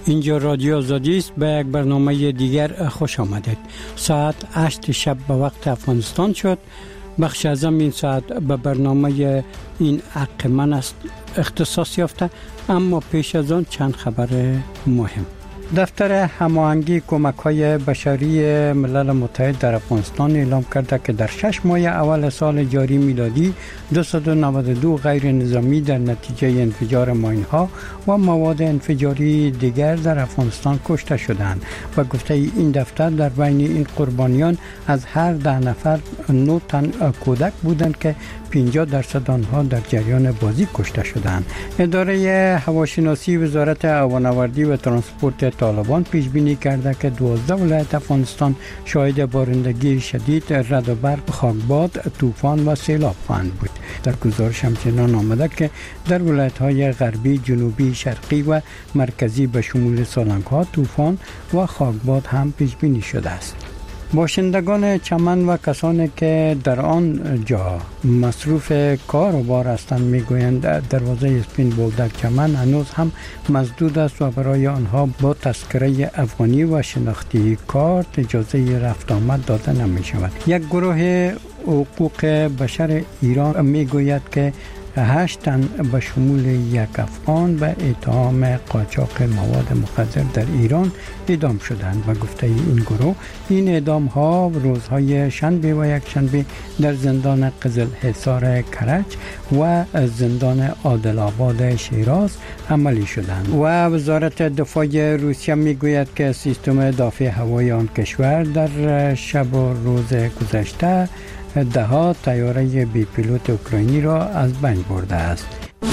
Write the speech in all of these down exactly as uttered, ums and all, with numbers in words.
اینجا رادیو آزادی است. به یک برنامه دیگر خوش آمدید. ساعت هشت شب به وقت افغانستان شد. بخش از این ساعت به برنامه این حق من است اختصاص یافته، اما پیش از آن چند خبر مهم. دفتر هماهنگی کمک‌های بشری ملل متحد در افغانستان اعلام کرده که در شش ماه اول سال جاری میلادی دویست و نود و دو غیر نظامی در نتیجه انفجار ماین‌ها و مواد انفجاری دیگر در افغانستان کشته شدند و گفته این دفتر در بین این قربانیان از هر ده نفر نه تن کودک بودند که پنجاه درصد آنها در جریان بازی کشته شدند. اداره هواشناسی وزارت هوانوردی و ترانسپورت طالبان پیش بینی کرده که دوازده ولایت افغانستان شاهد بارندگی شدید، رعد و برق، خاکباد، طوفان و سیلاب خواهند بود. در گزارش همچنان آمده که در ولایت‌های غربی، جنوبی، شرقی و مرکزی به شمول سالنگ‌ها، طوفان و خاکباد هم پیش بینی شده است. باشندگان چمن و کسانی که در آن جا مصروف کار و بار هستند میگویند دروازه اسپین بولدک چمن هنوز هم مسدود است و برای آنها با تذکره افغانی و شناختی کارت اجازه رفت آمد داده نمی شود. یک گروه حقوق بشر ایران میگوید که هشت تن به شمول یک افغان به اتهام قاچاق مواد مخدر در ایران اعدام شدند و گفته این گروه این اعدام ها روزهای شنبه و یک شنبه در زندان قزل حصار کرج و زندان عادل آباد شیراز عملی شدند. و وزارت دفاع روسیه میگوید که سیستم دفاع هوایی آن کشور در شب و روز گذشته ده ها طیاره بی پیلوت اوکراینی را از بین برده است.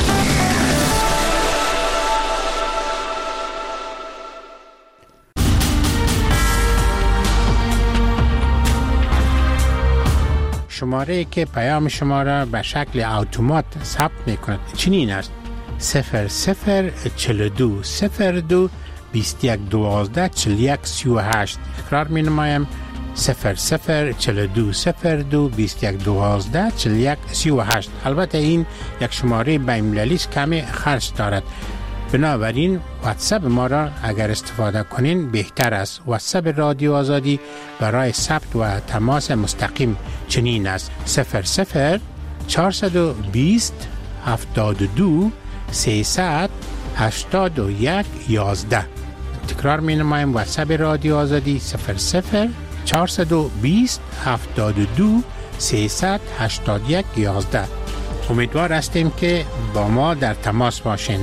شماره که پیام شما را به شکل اتومات ثبت می‌کند چنین است: صفر صفر چهل و دو صفر دو بیست و یک دوازده چهل و یک سی و هشت. تکرار می‌نمایم: صفر صفر چهل و دو صفر دو بیست و یک دوازده چهل و یک سی و هشت. البته این یک شماره بین‌المللی است، کمی خرج دارد، بنابراین واتساپ ما را اگر استفاده کنین بهتر است. واتساپ رادیو آزادی برای ثبت و تماس مستقیم چنین است: صفر صفر چهارصد و بیست هفتاد و دو سیصد هشتاد و یک یازده. تکرار می نمایم: واتساپ رادیو آزادی صفر صفر چهارصد و بیست هفتاد و دو سیصد هشتاد و یک یازده. امیدوار هستیم که با ما در تماس باشین.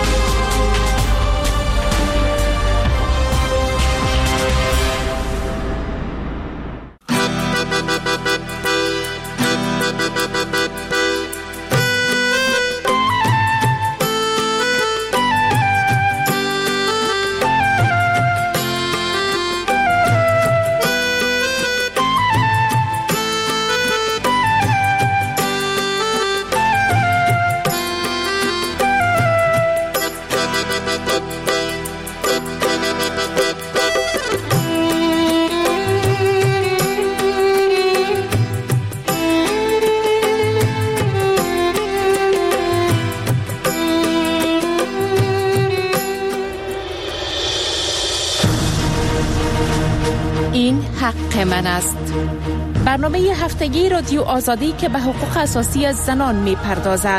حق من است. برنامه هفتگی رادیو آزادی که به حقوق اساسی زنان می پردازد.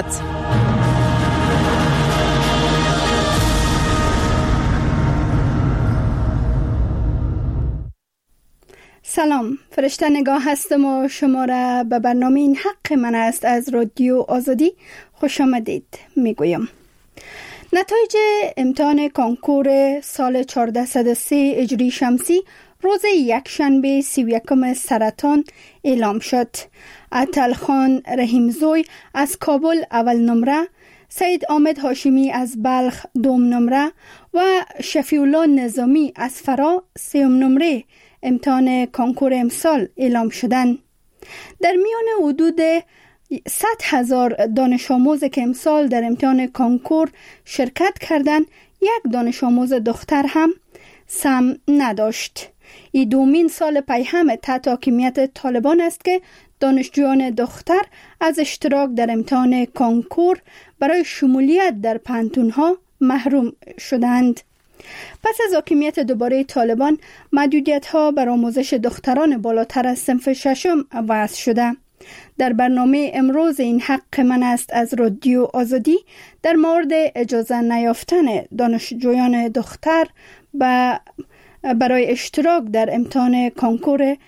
سلام، فرشته نگاه هستم و شما را به برنامه این حق من است از رادیو آزادی خوش آمدید می گویم. نتایج امتحان کنکور سال چهارصد و سه هجری شمسی روز یکشنبه سی و یکم سرطان اعلام شد. عطلخان رحیمزوی از کابل اول نمره، سید آمد هاشمی از بلخ دوم نمره و شفیع الله نظامی از فرا سوم نمره امتحان کنکور امسال اعلام شدند. در میان حدود صد هزار دانش آموز که امسال در امتحان کنکور شرکت کردند، یک دانش آموز دختر هم سم نداشت. این دومین سال پی هم تحت حاکمیت طالبان است که دانشجویان دختر از اشتراک در امتحان کنکور برای شمولیت در پانتون‌ها محروم شدند. پس از حاکمیت دوباره طالبان، محدودیت‌ها بر آموزش دختران بالاتر از صنف ششم وضع شده. در برنامه امروز این حق من است از رادیو آزادی در مورد اجازه نیافتن دانشجویان دختر با برای اشتراک در امتحان کنکور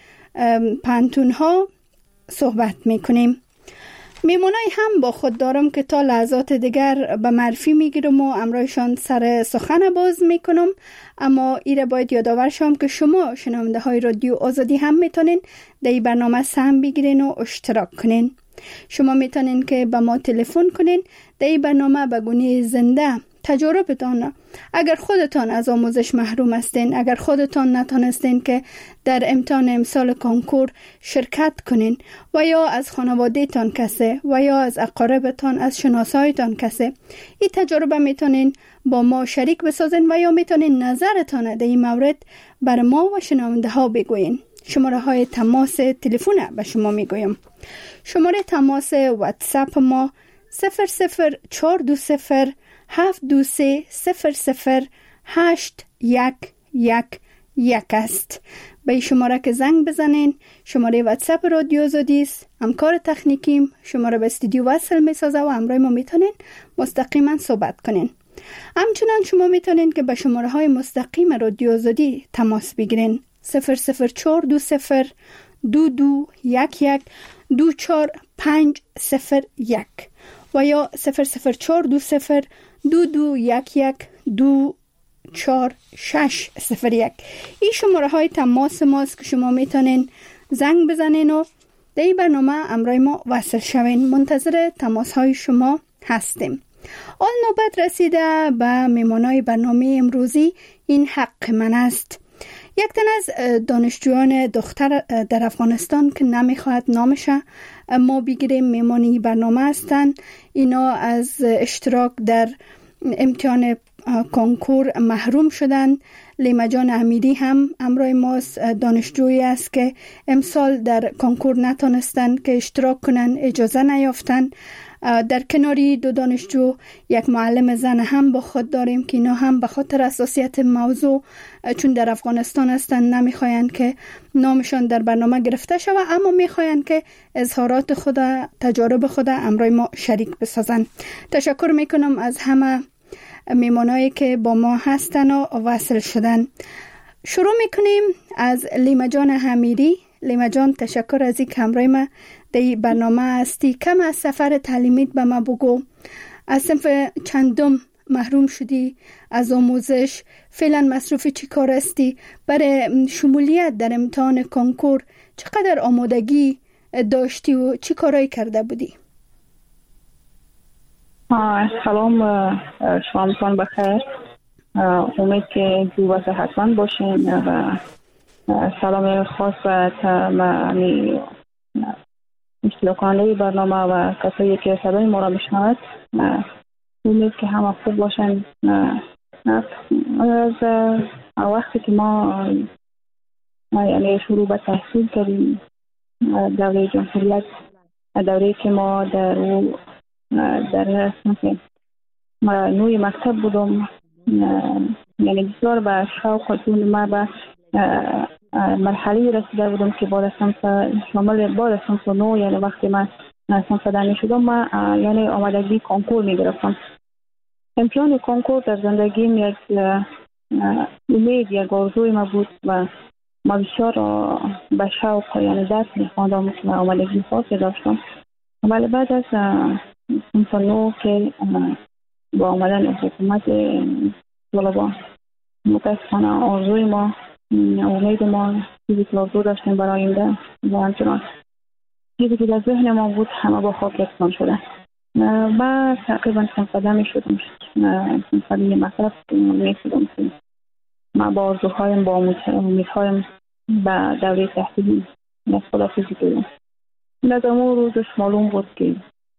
پانتون ها صحبت میکنیم. میمونای هم با خود دارم که تا لحظات دیگر به معرفی میگیرم و امرایشان سر سخن باز میکنم، اما ایره باید یادآور شم که شما شنونده های رادیو آزادی هم میتونین در این برنامه سهم بگیرین و اشتراک کنین. شما میتونین که به ما تلفن کنین در این برنامه به گونه زنده تجربتان، اگر خودتان از آموزش محروم هستین، اگر خودتان نتانستین که در امتحان امسال کنکور شرکت کنین و یا از خانواده تان کسی و یا از اقاربتان، از شناسایتان کسی، این تجربه میتونین با ما شریک بسازین و یا میتونین نظرتان در این مورد بر ما و شنونده ها بگوین. شماره های تماس تلفن به شما میگویم. شماره تماس واتساپ ما صفر صفر چهار دو صفر هفت دو سه صفر صفر هشت یک یک یک است. به این شماره که زنگ بزنین، شماره واتساپ رادیو آزادی است. همکار تکنیکیم شماره به استودیو وصل میسازه و همراه ما میتونین مستقیما صحبت کنین. همچنان شما میتونین که به شماره های مستقیم رادیو آزادی تماس بگیرین. صفر صفر چهار دو صفر دو دو یک یک دو چهار پنج صفر یک و یا صفر صفر چهار دو صفر دو دو یک یک دو چهار شش صفر یک. این شماره های تماس ماست که شما میتونین زنگ بزنین و در این برنامه امرای ما وصل شوین. منتظر تماس های شما هستیم. آن نوبت رسیده به میمانای برنامه امروزی این حق من است. یک تن از دانشجویان دختر در افغانستان که نمیخواهد نامش ما بگیریم میمانی برنامه هستند. اینا از اشتراک در امتحان کنکور محروم شدند. لیما جان امیری هم امرای ماست، دانشجویی است که امسال در کنکور نتونستند که اشتراک کنن، اجازه نیافتند. در کناری دو دانشجو یک معلم زن هم با خود داریم که اینا هم به خاطر حساسیت موضوع چون در افغانستان هستند نمیخواین که نامشان در برنامه گرفته شود، اما میخواین که اظهارات خود، تجارب خود امرای ما شریک بسازن. تشکر میکنم از همه میمانایی که با ما هستن و وصل شدن. شروع میکنیم از لیما جان امیری. لیما جان تشکر از این که همراه ما در این برنامه هستی. کم از سفر تعلیمیت به ما بگو. از صنف چندم محروم شدی از آموزش؟ فعلا مصروف چی کار هستی؟ برای شمولیت در امتحان کنکور چقدر آمادگی داشتی و چی کارایی کرده بودی؟ سلام، شامتان بخیر. امید که خوب و صحتمند باشین و سلام خاص به تمامی اشتراکانه برنامه و کسایی که صدای ما را میشنوند. امید که همه خوب باشن. از وقتی که ما یعنی شروع به تحصیل کردیم، دوره جمهوریت، دوره که ما در در صنف نوی مکتب بودم، یعنی بسیار به شوق و جون ما به مرحله رسیده بودم که بعد از صنف شامل بعد از صنف نو، یعنی وقتی من صنف دانی شدم، ما یعنی آمادگی کنکور می گرفتم. امتحان کنکور در زندگیم یک امید، یک آرزوی ما بود و ما بسیار به شوق یعنی درس می خواندم و آمادگی خاصی داشتم. ولی بعد از صنف نو که با آمدن حکومت طالبان، متاسفانه آرزوی ما، امید ما، چیزی که آرزو داشتیم برای آینده و همچنان چیزی که در ذهن ما بود همه با خاک یکسان شده. و تقریبا صنف دمی شدم، صنف دمی مطلب می شدم که ما با آرزوهایم، با امیدهایم به دوره تحصیلی خداحافظی کردم. از اون روزش معلوم بود که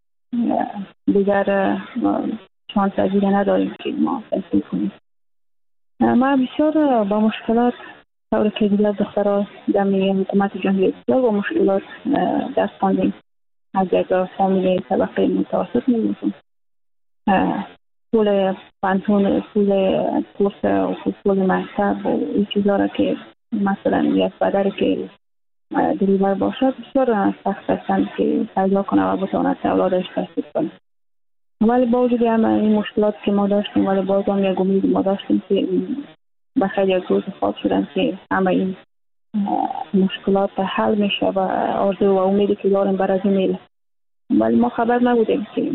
دیگر شانس دیگه نداریم که ما تحصیل کنیم. ما بسیار با مشکلات طور که دیگر دخترها دمی حکومت جمهوری بسیار با مشکلات دست خواندیم. از یک فامیل طبقه متوسط می‌بودیم. پول پانتون، پول کورس و پول مکتب و این چیزا را که مثلا یک بدر که دریور باشد بسیار سخت هستند که پیدا کنه و بتواند اولادش تحصیل کنه. ولی با وجود هم این مشکلات که ما داشتیم، ولی باز هم یک امید ما داشتیم که بخیر یک روز خواهد شدن که همه این مشکلات حل میشه و آرزو و امیدی که داریم برای این میله. ولی ما خبر نبودیم که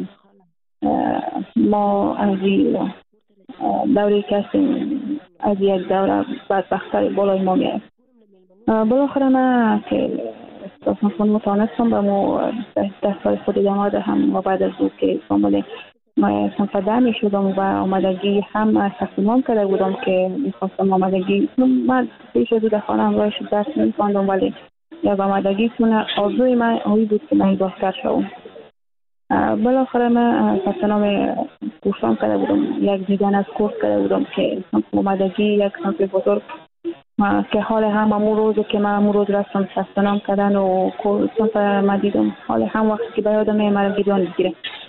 ما از این دوری که هستیم از یک دوره بدبختر بالای ما میایم. بالاخره من که اصلا خود متانستم و ما ده سال خود ادامه دهم و بعد از او که کامل صنف ده می شدم و آمدگی هم تصمیم کرده بودم که میخواستم آمدگی من پیش از او در خانه همراهش درس میخواندم، ولی یک آمدگی کنه آرزوی من آوی بود که من دکتر شوم. بالاخره من ثبت نام کورسام کرده بودم، یک دیدن از کورس کرده بودم که صنف آمدگی یک صنف بزرگ که حال هم امون روزو که من امون روز رفتم ثبت نام کردن و صنف ما دیدم حال هم وقتی که به یادم میاد گیدان بگیره.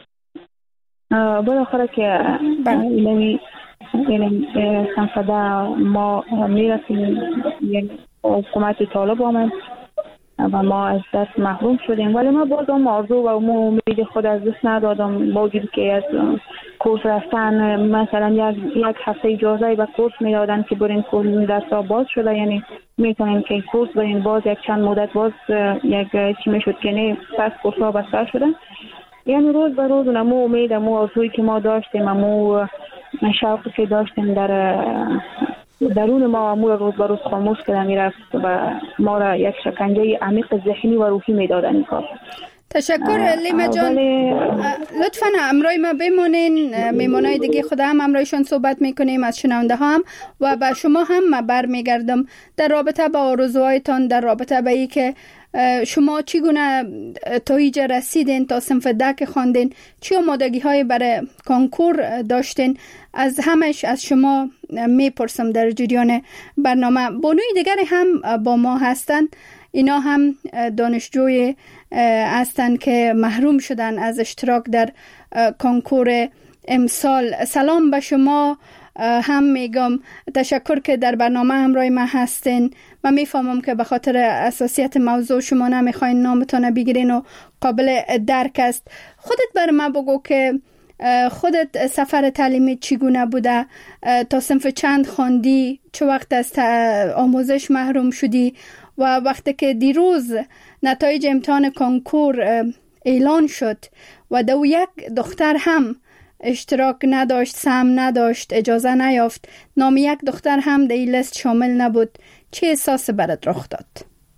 بالاخره که نمی یعنی صنف ده ما میرسیم یک حکومت طالب آمد و ما از دست محروم شدیم، ولی ما بازم آرزو و امید خود از دست ندادم. با وجود که از کورس رفتن مثلا یک یک هفته اجازه به کورس میدادن که برین کورس درس‌ها باز شده، یعنی میتونیم که کورس برین باز یک چند مدت باز یک چی میشد که نه پس کورس‌ها بسته شدن. یعنی روز به روز نمو امید مو آرزویی که ما داشتیم، مو شوقی که داشتیم در درون ما امور روز به روز خاموش کرده میرفت و ما را یک شکنجه عمیق ذهنی و روحی میدادن این کار. تشکر لیما جان. لطفاً همراه ما بمونین، میمونای دیگه خود هم همراهشون صحبت میکنیم، از شنونده ها هم و با شما هم برمیگردم در رابطه با آرزوهایتان، در رابطه با ای که شما چگونه تا اینجا رسیدین، تا صنف ده که خواندین، چه آمادگی های برای کنکور داشتین، از همش از شما میپرسم در جریان برنامه. بانوی دیگر هم با ما هستن، اینا هم دانشجوی هستن که محروم شدن از اشتراک در کنکور امسال. سلام به شما هم میگم، تشکر که در برنامه همراه ما هستین. من میفهمم که به خاطر اساسیت موضوع شما نمیخواین نامتان بگیرین و قابل درک است. خودت بر ما بگو که خودت سفر تعلیمی چگونه بوده، تا صنف چند خواندی، چه وقت از آموزش محروم شدی و وقتی که دیروز نتایج امتحان کنکور اعلان شد و دو یک دختر هم اشتراک نداشت، سهم نداشت، اجازه نیافت، نام یک دختر هم در این لیست شامل نبود، چه احساس برات رخ داد؟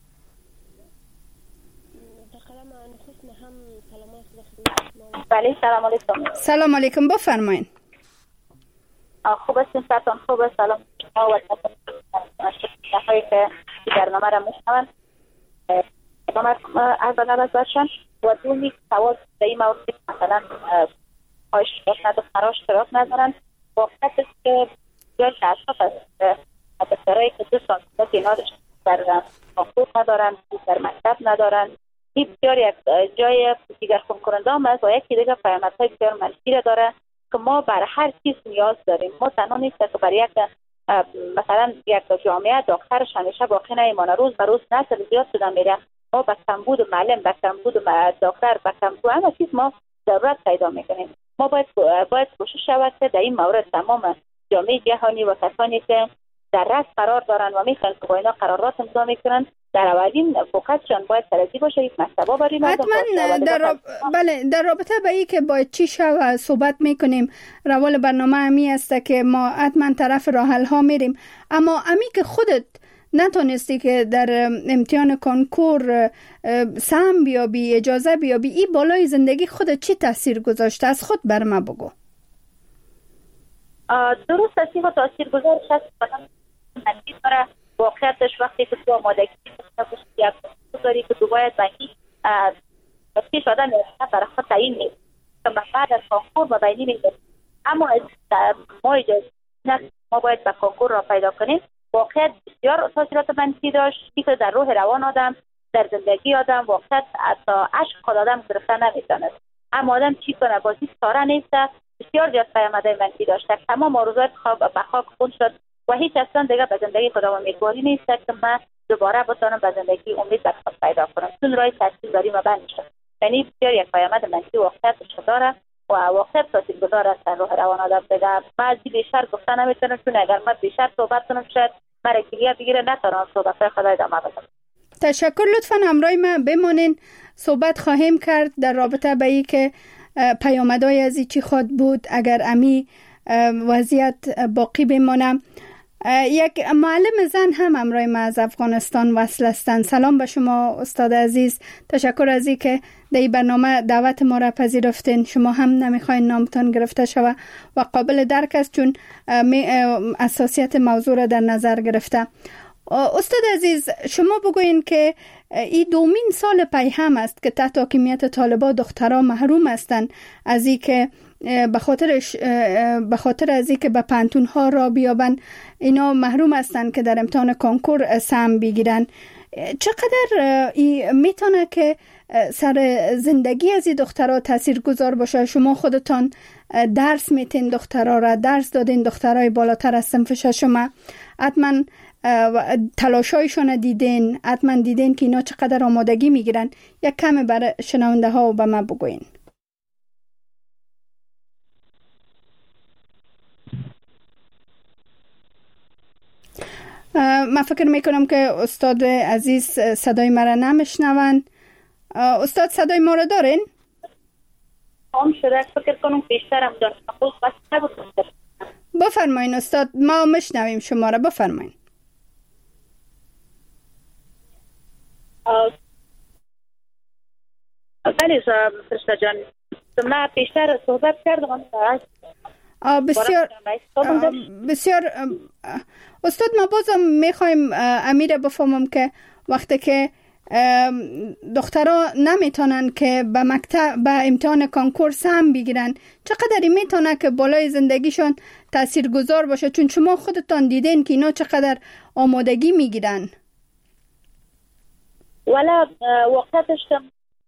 بله سلام علیکم. سلام علیکم، بفرمایین. خوب هستین؟ سلام خوب. سلام و تشکر که برنامه را میشنون. برنامه از نظر باشن و دومی سوال در این مورد مثلا آیش دخترها اشتراک ندارن، واقعیت است که جای اشخاص است دخترهایی که دو سال اینا در کنکور ندارن، در مکتب ندارن، این بسیار یک جای دیگر کنکورنده هم است و یکی دیگر پیامدهای بسیار منفی را داره که ما بر هر چیز نیاز داریم. ما تنها نیست که برای یک مثلا یک جامعه دخترش همیشه باقی نمیمانه، روز به روز نسل زیاد شده میره. ما به کمبود معلم، به کمبود دکتر، به کمبود همه چیز ما ضرورت پیدا میکنیم. ما باید باید کوشش شود که در این مورد تمام جامعه جهانی و کسانی که در رأس قرار دارن و میخوان که با اینا قرارات امضا میکنن، در اولین فوکسشون باید سرازی باشه. یک مکتبا برای مردم حتما در راب... بله در رابطه با این که باید چی شو صحبت میکنیم. روال برنامه همی است که ما حتما طرف راه حل ها میریم، اما امی که خودت نتونستی که در امتحان کنکور سهم بیابی، اجازه بیابی، این بالای زندگی خودت چی تاثیر گذاشته؟ از خود بر ما بگو. درست است، این تاثیر گذارش هست منفی داره. واقعیتش وقتی که تو آمادگی یک داری که تو باید بینی پیش آدم برای خود تعیین نیست که بعد از کنکور و بینی میده، اما ما اجازه ما باید به کنکور را پیدا کنیم. واقعیت بسیار تاثیرات منفی داشت که در روح روان آدم، در زندگی آدم واقعیت حتی عشق خود آدم گرفته نمیتونه. اما آدم چی کنه؟ بازی ساره نیست، بسیار زیاد پیامدهای منفی داشته. تمام آرزوهایت به خاک خون شد و هیچ اصلا دیگه به زندگی خودم امیدواری نیست که من دوباره بتونم به زندگی امید به خود پیدا کنم، چون راه تحصیل داری ما بند شد. یعنی بسیار یک پیامد منفی واقعیتش داره و واقعیت تاثیرگذار است در روح روان آدم. دیگه بعضی بیشتر گفتن نمیتونم، چون اگر من بیشتر صحبت کنم شاید مرا کلیه بگیره، نتونم صحبت خدا ادامه بدم. تشکر. لطفاً همراه ما بمانین، صحبت خواهیم کرد در رابطه به این که پیامدهای از چی خود بود اگر امی وضعیت باقی بمانه. یک معلم زن هم همراه ما از افغانستان وصل هستند. سلام به شما استاد عزیز، تشکر از این که در این برنامه دعوت ما را پذیرفتین. شما هم نمیخواین نامتان گرفته شود و قابل درک است چون اساسیت موضوع را در نظر گرفته. استاد عزیز، شما بگوین که این دومین سال پی هم است که تحت حاکمیت طالبان دخترها محروم هستند از این که به خاطرش به خاطر از این که به پانتون ها را بیابن، اینا محروم هستند که در امتحان کنکور سهم بگیرن. چقدر این میتونه که سر زندگی از این دخترها تاثیرگذار باشه؟ شما خودتان درس میتین دخترها را، درس دادین دخترای بالاتر از صنف ششم، حتما تلاشایشون دیدین، حتما دیدین که اینا چقدر آمادگی میگیرن. یک کم برای شنونده ها و به من بگوین. من فکر میکنم که استاد عزیز صدای مرا نمیشنون. استاد صدای ما را دارین؟ هم شده فکر کنم بیشترم دارم. بفرمایین استاد، ما میشنویم شما را، بفرمایین. بله فرشته جان، من بیشتر صحبت کردم. بسیار بسیار استاد، ما بازم میخوایم امیر بفهمم که وقتی که دخترها نمیتونن که به مکتب به امتحان کنکور سهم بگیرن، چقدر میتونه که بالای زندگیشون تاثیرگذار باشه؟ چون شما خودتان دیدین که اینا چقدر آمادگی میگیرن. ولی وقتش که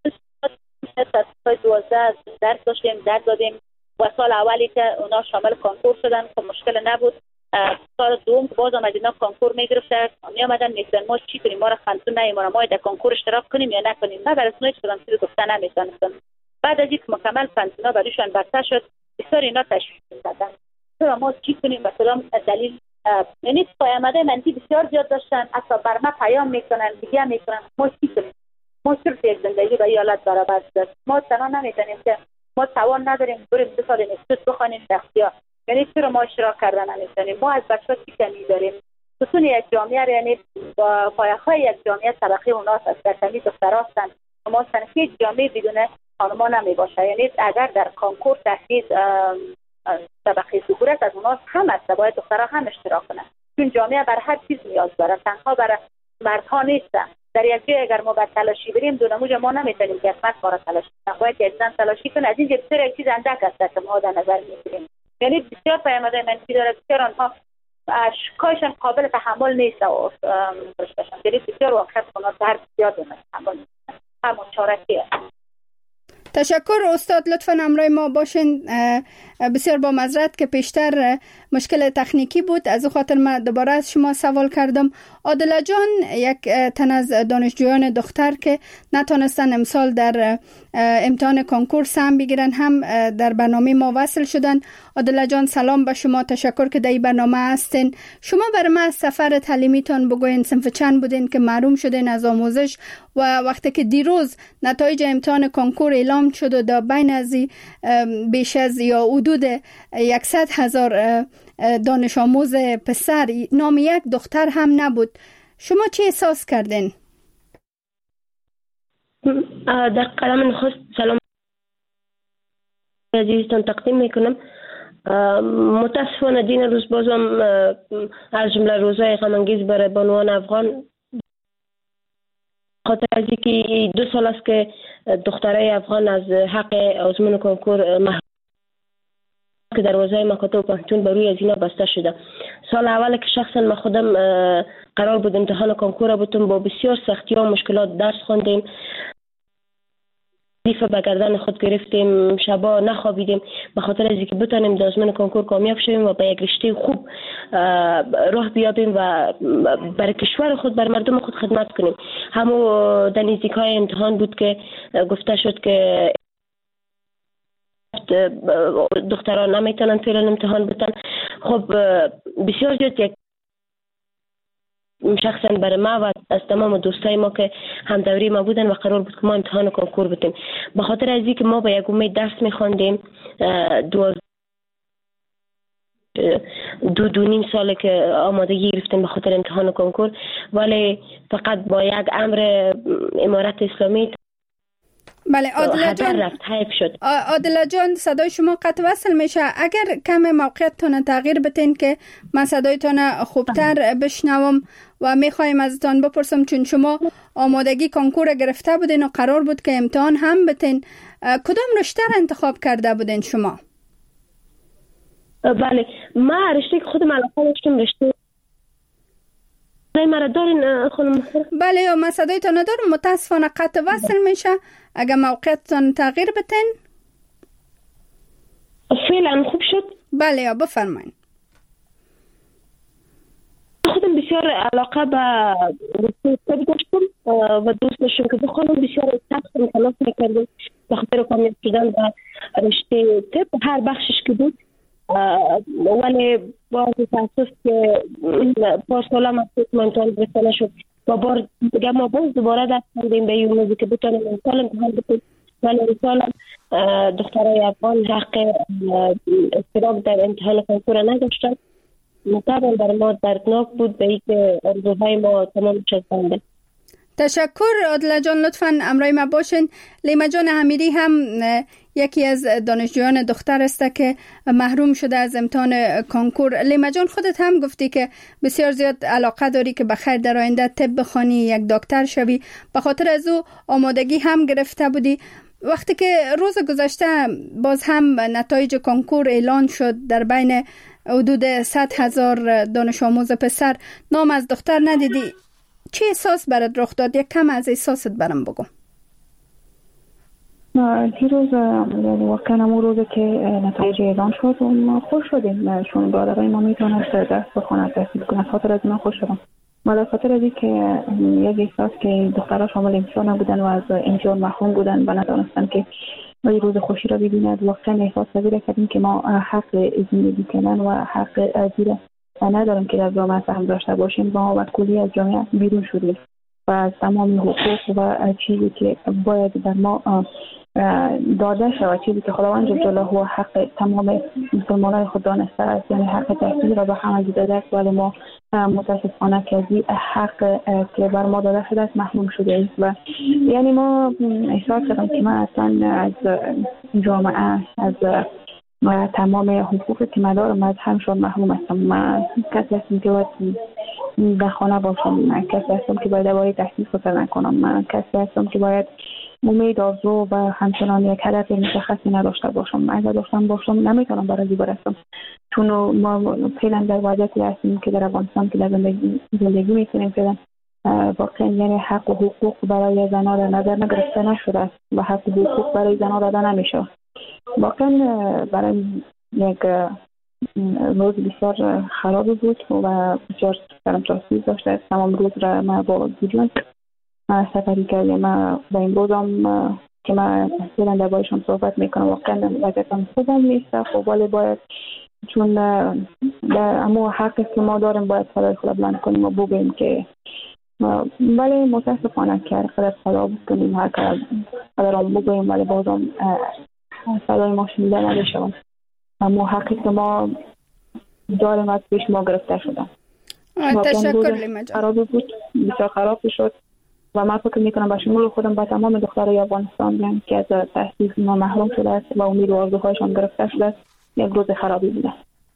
دوازده درس داشتیم، درس دادیم و سال اولی که اونا شامل کنکور شدن که مشکل نبود. سال دوم که باز آمد اینا کنکور میگرفتن، می آمدن میگفتن ما چی کنیم، ما را خندتون نمیمونه، ما در کنکور اشتراک کنیم یا نکنیم. من برای اسمش کدام چیزی گفتن نمیتونستم. بعد از اینکه مکمل پنسیونا برایشان بسته شد، بسیار اینا تشویق کردن چرا ما چی کنیم و کدام دلیل. یعنی پیامدهای منفی بسیار زیاد داشتن. حتی بر ما پیام میکنن، دیگه میکنن ما چی کنیم، ما صرف یک زندگی به حالت برابر است. ما تنها نمیتونیم که ما توان نداریم بریم دو سال انستیتوت بخوانیم اختیار. یعنی چرا ما اشتراک کردن نمیتونیم؟ ما از بچه‌ها چی کمی داریم؟ ستون یک جامعه، یعنی با پایه‌های یک جامعه طبقه اوناست است، در کمی دخترها هستند. ما صنفی جامعه بدون خانم‌ها نمیباشه. یعنی اگر در کنکور تحصیل طبقه ذکورت از اوناست هم است، باید دخترها هم اشتراک کنند، چون جامعه بر هر چیز نیاز داره، تنها برای مردها نیست. در یک جای اگر ما به تلاشی بریم دو نموج ما نمیتونیم که اسمت کار تلاشی کنیم، باید یک زن تلاشی کنه. از این بسیار یک چیز اندک است که ما در نظر میگیریم. یعنی بسیار پیامدهای منفی داره، بسیار آنها اشکایشان قابل تحمل نیست و یعنی بسیار واقعیت کنات هر بسیار دونه تحمل نیست، همون چارکیه. تشکر استاد، لطفاً همراه ما باشین. بسیار با معذرت که پیشتر مشکل تکنیکی بود، از او خاطر من دوباره از شما سوال کردم. عادله جان یک تن از دانشجویان دختر که نتونستن امسال در امتحان کنکور سهم بگیرن هم در برنامه ما وصل شدن. عادله جان سلام به شما، تشکر که در این برنامه هستین. شما بر ما سفر تعلیمیتان بگوین، صنف چند بودین که محروم شدین از آموزش و وقتی که دیروز نتایج امتحان کنکور اعلام شد و در بین از بیش از یا حدود صد هزار دانش آموز پسر نام یک دختر هم نبود، شما چی احساس کردین؟ در قلم نخست سلام عزیزتان تقدیم میکنم. متاسفانه دین روز بازم از جمله روزهای غم‌انگیز برای بانوان افغان، خاطر از اینکه دو سال است که دخترای افغان از حق آزمون کنکور محروم که دروازه مکاتب پانتون بر روی از اینا بسته شده. سال اول که شخصا من خودم قرار بود امتحان کنکور بودم، با بسیار سختی و مشکلات درس خواندیم. وظیفه به گردن خود گرفتیم، شبا نخوابیدیم به خاطر از اینکه بتونیم در آزمون کنکور کامیاب شویم و به یک رشته خوب راه بیابیم و برای کشور خود، بر مردم خود خدمت کنیم. همو در نزدیکای امتحان بود که گفته شد که دختران نمیتونن فعلا امتحان بدن. خب بسیار زیاد یک شخصا برای ما و از تمام دوستای ما که هم دوری ما بودن و قرار بود که ما امتحان کنکور بدیم، به خاطر از اینکه ما با یک امید درس می‌خواندیم، دو دو دو نیم ساله که آمادگی گرفتیم به خاطر امتحان کنکور، ولی فقط با یک امر امارت اسلامی بله عادله جان رفت حیف شد. عادله جان صدای شما قطع وصل میشه. اگر کم موقعیتتون تغییر بتین که من صدایتون خوبتر بشنوم و میخوایم ازتان بپرسم، چون شما آمادگی کنکور گرفته بودین و قرار بود که امتحان هم بتین، کدام رشته را انتخاب کرده بودین شما؟ بله ما رشته که خودم علاقه داشتم رشته مرا دارین خانم. بله یا من صدایتان ندارم، متاسفانه قطع وصل میشه. اگر موقعیتتان تغییر بتین. فعلا خوب شد؟ بله یا بفرمایید. خودم بسیار علاقه به رشته داشتم و دوست داشتم که بخونم، بسیار سخت تلاش میکردم به خاطر کامیاب شدن به رشته طب هر بخشش که بود، ولی با تاسف که پارسالا مفتوح امتحان برسانه شد و بار دیگه ما باز دوباره دست کردیم به این موضوع که بتونیم امسال امتحان بکنیم، ولی امسال دخترای افغان حق اشتراک در امتحان کنکور نداشتن. طبعا برای ما دردناک بود به اینکه آرزوهای ما تمام شد. تشکر عادله جان، لطفاً امرای ما باشین. لیما جان حمیدی هم یکی از دانشجویان دختر است که محروم شده از امتحان کنکور. لیما جان خودت هم گفتی که بسیار زیاد علاقه داری که بخیر در آینده طب بخوانی، یک دکتر شوی، به خاطر از او آمادگی هم گرفته بودی. وقتی که روز گذشته باز هم نتایج کنکور اعلان شد، در بین حدود صد هزار دانش آموز پسر نام از دختر ندیدی، چه احساس برات رخ داد؟ یک کم از احساست برام بگو. دیروز واقعا اون روزی که نتایج اعلان شد ما خوش شدیم، چون برادرای ما میتونست درس بخونه، تحصیل کنه. خاطر از من خوش شدم. ما در خاطر از اینکه یک احساس که دخترها شامل امتحان بودن و از امتحان محروم بودن و ندانستن که این روز خوشی را ببیند، واقعا احساس پذیر کردیم که ما حق زندگی کردن و حق زیر نداریم که در جامعه سهم داشته باشیم. ما و کلی از جامعه بیرون شدیم و از تمام حقوق و چیزی که باید در ما داده شود، چیزی که خداوند جل جلاله حق تمام مسلمانان خود دانسته است، یعنی حق تحصیل را به همه داده است، ولی ما متاسفانه که از حق که بر ما داده شده است محروم شده ایم. و یعنی ما احساس کردم که من اصلا از جامعه، از و تمام حقوقی که من دارم از همشون محروم هستم. من کسی هستم که باید در خانه باشم، من کسی هستم که باید دوباره تحصیل خطر نکنم، من کسی هستم که باید امید، آرزو و همچنان یک هدف مشخصی نداشته باشم. اگر داشتم باشم نمیتونم برای برسم، چون ما فعلا در وضعیتی هستیم که در افغانستان که در زندگی زندگی میکنیم فعلا واقعا یعنی حق و حقوق برای زنان را نظر نگرفته نشده است و حق و حقوق برای زنان داده نمیشه. واقعا برای یک روز بسیار خراب بود و بسیار سرم تاثیر داشته. تمام روز را ما با دیدن سفری کردیم. ما با این روزم که ما فعلا در بایشان صحبت میکنم واقعا وضعیتم خوبم نیست. خب ولی باید، چون در اما حقی که ما داریم باید صدای خدا بلند کنیم و بگوییم که ولی متاسفانه که خدا خدا بکنیم، هر قدر هم بگوییم ولی بازم صدای ما شنیده نمیشود. اما حقی که ما داریم از پیش ما گرفته شده. تشکر لیما جان. خراب بود، بسیار خراب شد و من فکر میکنم با شمول خودم با تمام دخترای افغانستان میگم که از تحصیل ما محروم شده است و امید و آرزوهایشان گرفته شده است، یک روز خرابی بوده.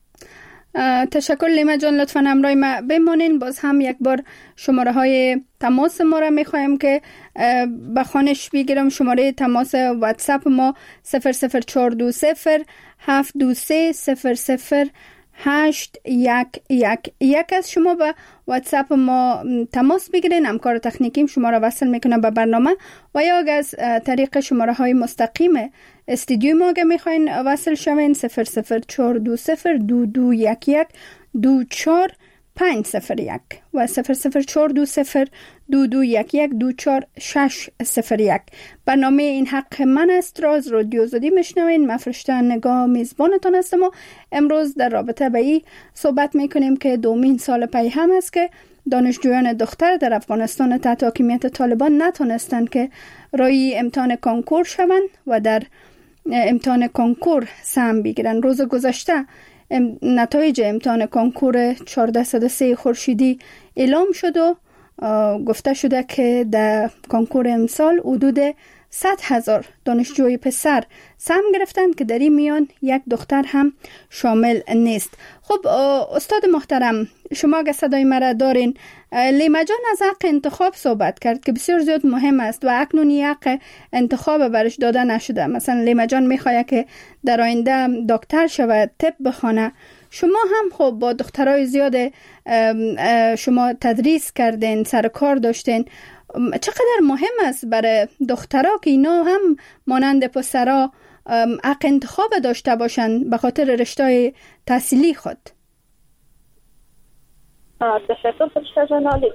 تشکر لیما جان، لطفاً همراه ما بمانین. باز هم یک بار شماره های تماس ما را میخوایم که بخوانش بگیرم. شماره تماس واتساپ ما صفر صفر چهار دو صفر هفت دو سه صفر صفر هشت یک یک یک از شما به واتساپ ما تماس بگیرین. همکار تکنیکیم شما را وصل میکنه به برنامه و یا از طریق شماره های مستقیم استودیو ما اگه میخواین وصل شوین صفر صفر چهار دو صفر دو دو یک یک دو چهار پنج صفر یک و صفر صفر چهار دو صفر دو دو یک یک دو چهار شش صفر یک. برنامه این حق من است را از رادیو آزادی میشنوین. من فرشته نگاه میزبانتان هستم و امروز در رابطه به این صحبت میکنیم که دومین سال پی هم است که دانشجویان دختر در افغانستان تحت حاکمیت طالبان نتونستند که روی امتحان کنکور شوند و در امتحان کنکور سهم بگیرن. روز گذشته نتایج امتحان کنکور چهارصد و سه خورشیدی اعلام شد و گفته شده که در کنکور امسال حدود صد هزار دانشجوی پسر سهم گرفتند که در این میان یک دختر هم شامل نیست. خب استاد محترم، شما اگه صدای مرا دارین، لیما جان از حق انتخاب صحبت کرد که بسیار زیاد مهم است و اکنون حق انتخاب برش داده نشده. مثلا لیما جان میخواد که در آینده دکتر شود، طب بخونه. شما هم خب با دخترای زیاد شما تدریس کردین، سر کار داشتین. چقدر مهم است برای دخترها که اینا هم مانند پسرها حق انتخاب داشته باشند به خاطر رشته تحصیلی خود؟ تشکر فرشته جان. عالی.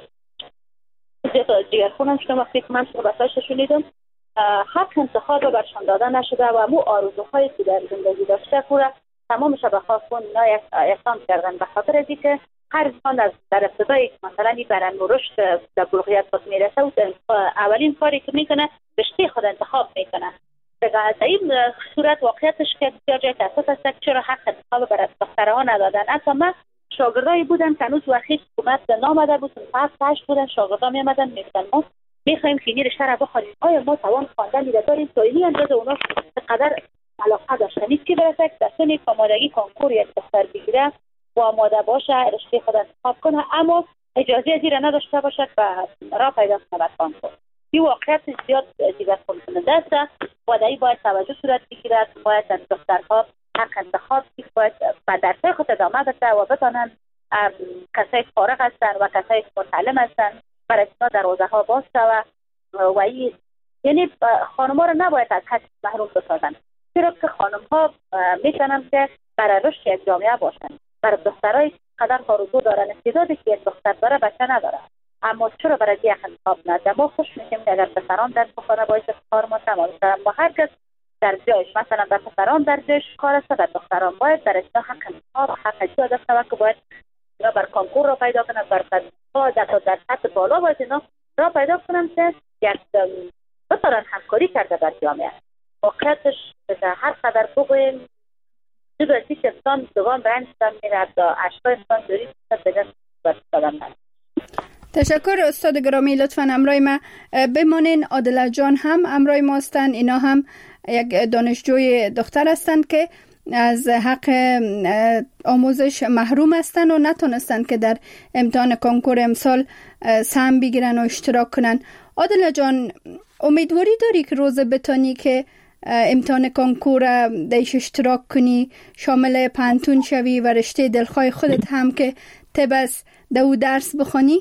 دیگر خونم شما وقتی که من صحبتاش شنیدم، حق انتخاب برشان داده نشده و مو آرزوهایی که در زندگی داشته پورا تمامش به خواستون اینا اقدام کردن. به خاطر از اینکه هر انسان از در ابتدایی مثلا برای رشد در بلوغیت خود میرسه و اولین کاری که میکنه رشته خود انتخاب میکنه. در این صورت واقعیتش که بسیار جای تاسف است که چرا حق انتخاب برای دخترها ندادن. اصلا من شاگردایی بودن که هنوز وقتی حکومت نامده بود، فقط هشت بودن شاگردا میامدن میگفتن ما میخوایم که این رشته را بخونیم. آیا ما توان خواندن میده داریم؟ تو این اندازه اونا چقدر علاقه داشتن نیست که برسه در سن آمادگی کنکور یک دختر بگیره و آماده باشه رشته خود انتخاب کنه، اما اجازه زیر نداشته باشد و راه پیدا کنه کنکور. این واقعیت زیاد دیگر کننده است و در این باید توجه صورت بگیرد. باید دخترها حق انتخاب باید به درس خود ادامه بده و بتانند کسایی فارغ هستند و کسایی متعلم هستند برای اینا دروازه ها باز شود و این یعنی خانم ها را نباید از حق محروم بسازند، چرا که خانم ها میتونند که برای رشد یک جامعه باشند. برای دخترای قدر آرزو دارن، استعدادی که یک دختر داره بچه نداره، اما چرا برای یک انتخاب نده؟ ما خوش میشیم که اگر پسران در بخونه باید کار ما تمام شد. ما هر کس در جایش، مثلا در پسران در جایش کار است، در دختران باید در اجرا حق انتخاب حق اجرا داشته باشه که باید اینا بر کنکور را پیدا کنن، بر تدریس‌ها در در سطح بالا باید اینا را پیدا کنن که یک بتونن همکاری کرده در جامعه. واقعیتش هر قدر بگوییم دوستی که انسان دوام برنشتن میرد و اشکای انسان دوری بگن برستادن. تشکر استاد گرامی، لطفاً امرای ما بمانین. عادله جان هم امرای ما هستند. اینا هم یک دانشجوی دختر هستند که از حق آموزش محروم هستند و نتونستند که در امتحان کنکور امسال سهم بگیرن و اشتراک کنن. عادله جان، امیدواری داری که روز بتانی که امتحان کنکور دیش اشتراک کنی، شامل پانتون شوی و رشته دلخواه خودت هم که طب است دو درس بخونی؟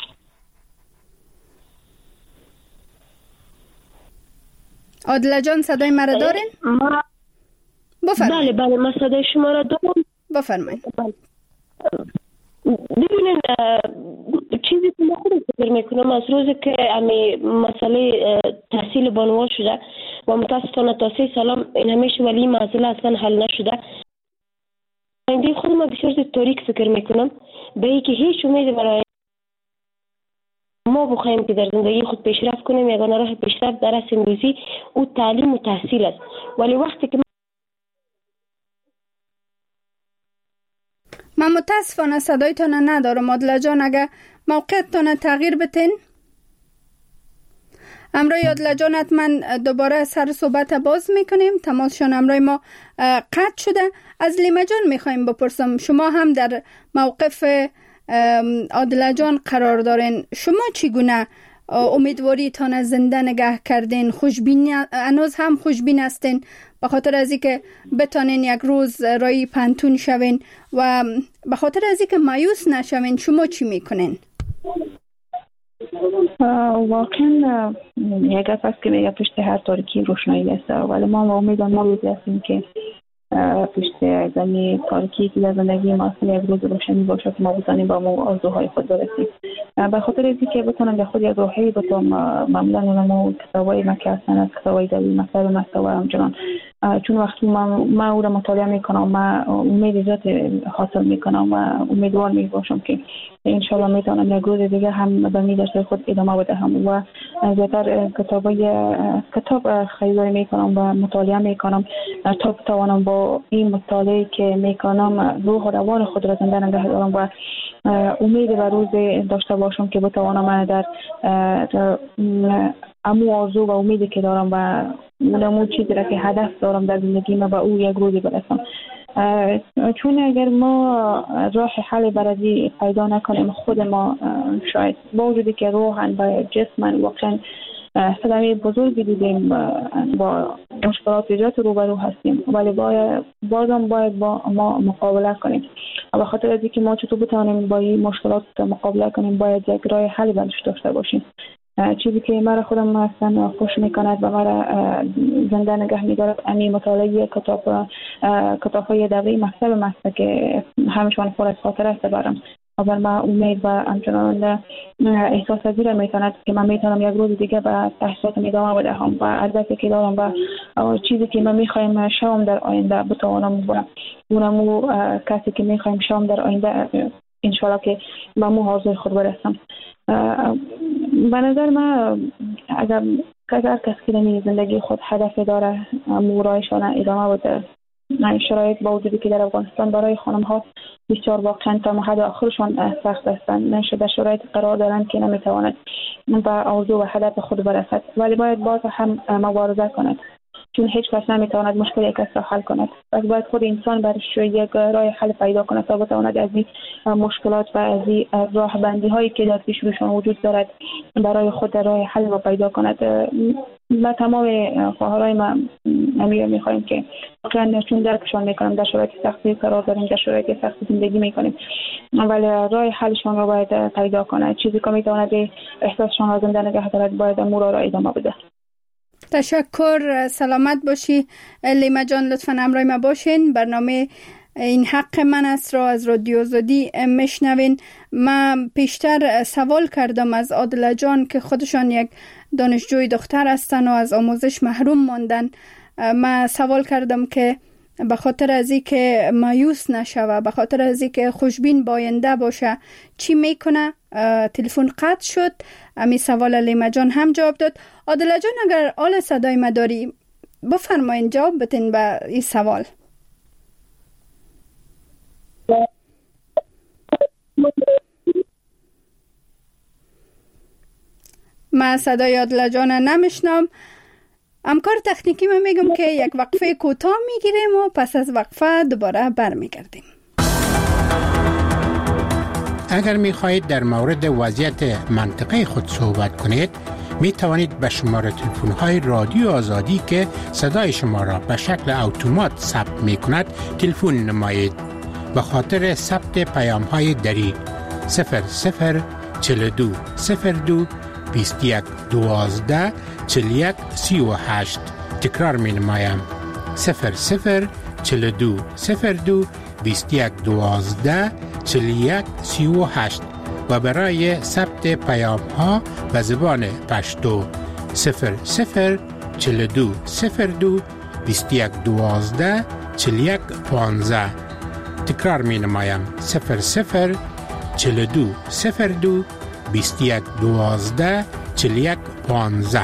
عادله جان صدای مرا دارین؟ بفرمایید. بله بله ما صدای شما را دارم. بفرمایید. ببینین چیزی که من خودم فکر میکنم از روزی که امی مسئله تحصیل بانوان شده و متاسفانه تا سه سالم این همیشه ولی مسئله اصلا حل نشده، این خودم بسیار زیاد تاریک فکر میکنم به اینکه هیچ امید برای ما بخوایم که در زندگی خود پیشرفت کنیم. یگانه راه پیشرفت در اصل امروزی او تعلیم و تحصیل است، ولی وقتی که من متاسفانه صدایتان ندارم. عادله جان اگه موقعتان تغییر بتین. امروی عادله جان حتما دوباره سر صحبت باز میکنیم. تماسشان امروی ما قطع شده. از لیما جان میخوایم بپرسم، شما هم در موقف عادله جان قرار دارین، شما چگونه امیدواری تان زنده نگه کردین، خوشبین هنوز هم خوشبین هستین به خاطر از اینکه بتانین یک روز رای پانتون شوین و به خاطر از اینکه مایوس نشوین شما چی میکنین؟ واقعا یک گپ است که میگه پشت هر تاریکی روشنایی است، ولی ما امیدواریم ما روزی هستیم که پشت زمین تاریکی که در زندگی ما اصلا یک روز روشنی باشه که ما بتانیم با ما آرزوهای خود برسیم. به خاطر اینکه که بتونم در خود یک روحی بتونم معمولا ما کتابای مکه هستن از کتابای دلی مکتب مکتب همچنان، چون وقتی ما ما او را مطالعه میکنم ما امید زیاد حاصل میکنم و امیدوار می باشم که انشالله میتونم یک روز دیگه هم به می درس خود ادامه بدهم و زیادتر کتابای کتاب خریداری میکنم و مطالعه میکنم تا بتوانم با این مطالعه که میکنم روح و روان خود را زنده نگه دارم و امید به روز داشته باشم که بتوانم من در امو آرزو و امیدی که دارم و اونمو چیزی را که هدف دارم در زندگی ما به او یک روزی برسم. چون اگر ما راه حل برای پیدا نکنیم خود ما شاید با وجودی که روحن و جسمن واقعا صدمه بزرگی دیدیم با مشکلات زیاد روبرو هستیم، ولی باید بازم باید با ما مقابله کنیم. به خاطر از اینکه ما چطور بتوانیم با این مشکلات مقابله کنیم باید یک راه حل برش داشته باشیم. چیزی که مرا خودم اصلا خوش میکند و مرا زنده نگه میدارد امی مطالعه کتاب کتاب‌های دوره مکتب ماست که همیشه پر از خاطر است برام. اول ما امید و همچنان احساس پذیر میتواند که من میتونم یک روز دیگه به تحصیلاتم ادامه بدهم و هدفی که دارم و چیزی که من میخوایم شام در آینده بتوانم برم اونمو کسی که میخوایم شام در آینده انشالله که به مو حاضر خود برسم. به نظر من اگر اگر کسی که در زندگی خود هدف داره مورایشان ادامه بده، شرایط با وجودی که در افغانستان برای خانم ها بسیار واقعا تا حد آخرشان سخت هستند، نشه در شرایط قرار دارند که نمیتواند به آرزو و هدف خود برسد، ولی باید باز هم مبارزه کند چون هیچ کس نمیتواند مشکل یک کس را حل کند. پس باید خود انسان برش یک راه حل پیدا کند تا بتواند از این مشکلات و از این راه بندی هایی که در پیش روشان وجود دارد برای خود راه حل را پیدا کند. ما تمام خواهرای ما امیر میخوایم که واقعا چون درکشان میکنم در شرایط سختی قرار داریم، در شرایط سختی زندگی میکنیم، ولی راه حلشان را باید پیدا کند. چیزی که میتواند احساسشان را زنده نگه دارد باید امور را ادامه بده. تشکر، سلامت باشی لیما جان. لطفاً همراه ما باشین. برنامه این حق من است را از رادیو آزادی میشنوین. من پیشتر سوال کردم از عادله جان که خودشان یک دانشجوی دختر هستن و از آموزش محروم ماندن. من سوال کردم که به خاطر از این که مایوس نشوه، به خاطر از این که خوشبین باینده باشه چی میکنه؟ تلفن قطع شد. امی سوال لیما جان هم جواب داد. عادله جان اگر آل صدای ما داری بفرمایین جواب بتین به این سوال. من صدای عادله جان نمیشنم. همکار تکنیکی من میگم که یک وقفه کوتاه میگیریم و پس از وقفه دوباره برمیگردیم. اگر میخواهید در مورد وضعیت منطقه خود صحبت کنید می توانید به شماره تلفن های رادیو آزادی که صدای شما را به شکل اتومات ثبت می کند تلفن نمایید. به خاطر ثبت پیام های دری صفر صفر چهل و دو صفر دو بیست و یک دوازده چهل و یک سی و هشت. تکرار می نمایم صفر صفر چهل و دو صفر دو بیست و یک دوازده چهل و یک سی و هشت و برای ثبت پیام ها به زبان پشتو صفر صفر چهل و دو صفر دو بیست و یک دوازده چهل و یک پانزده. تکرار می نمایم صفر صفر چهل و دو صفر دو بیست و یک دوازده چهل و یک پانزده.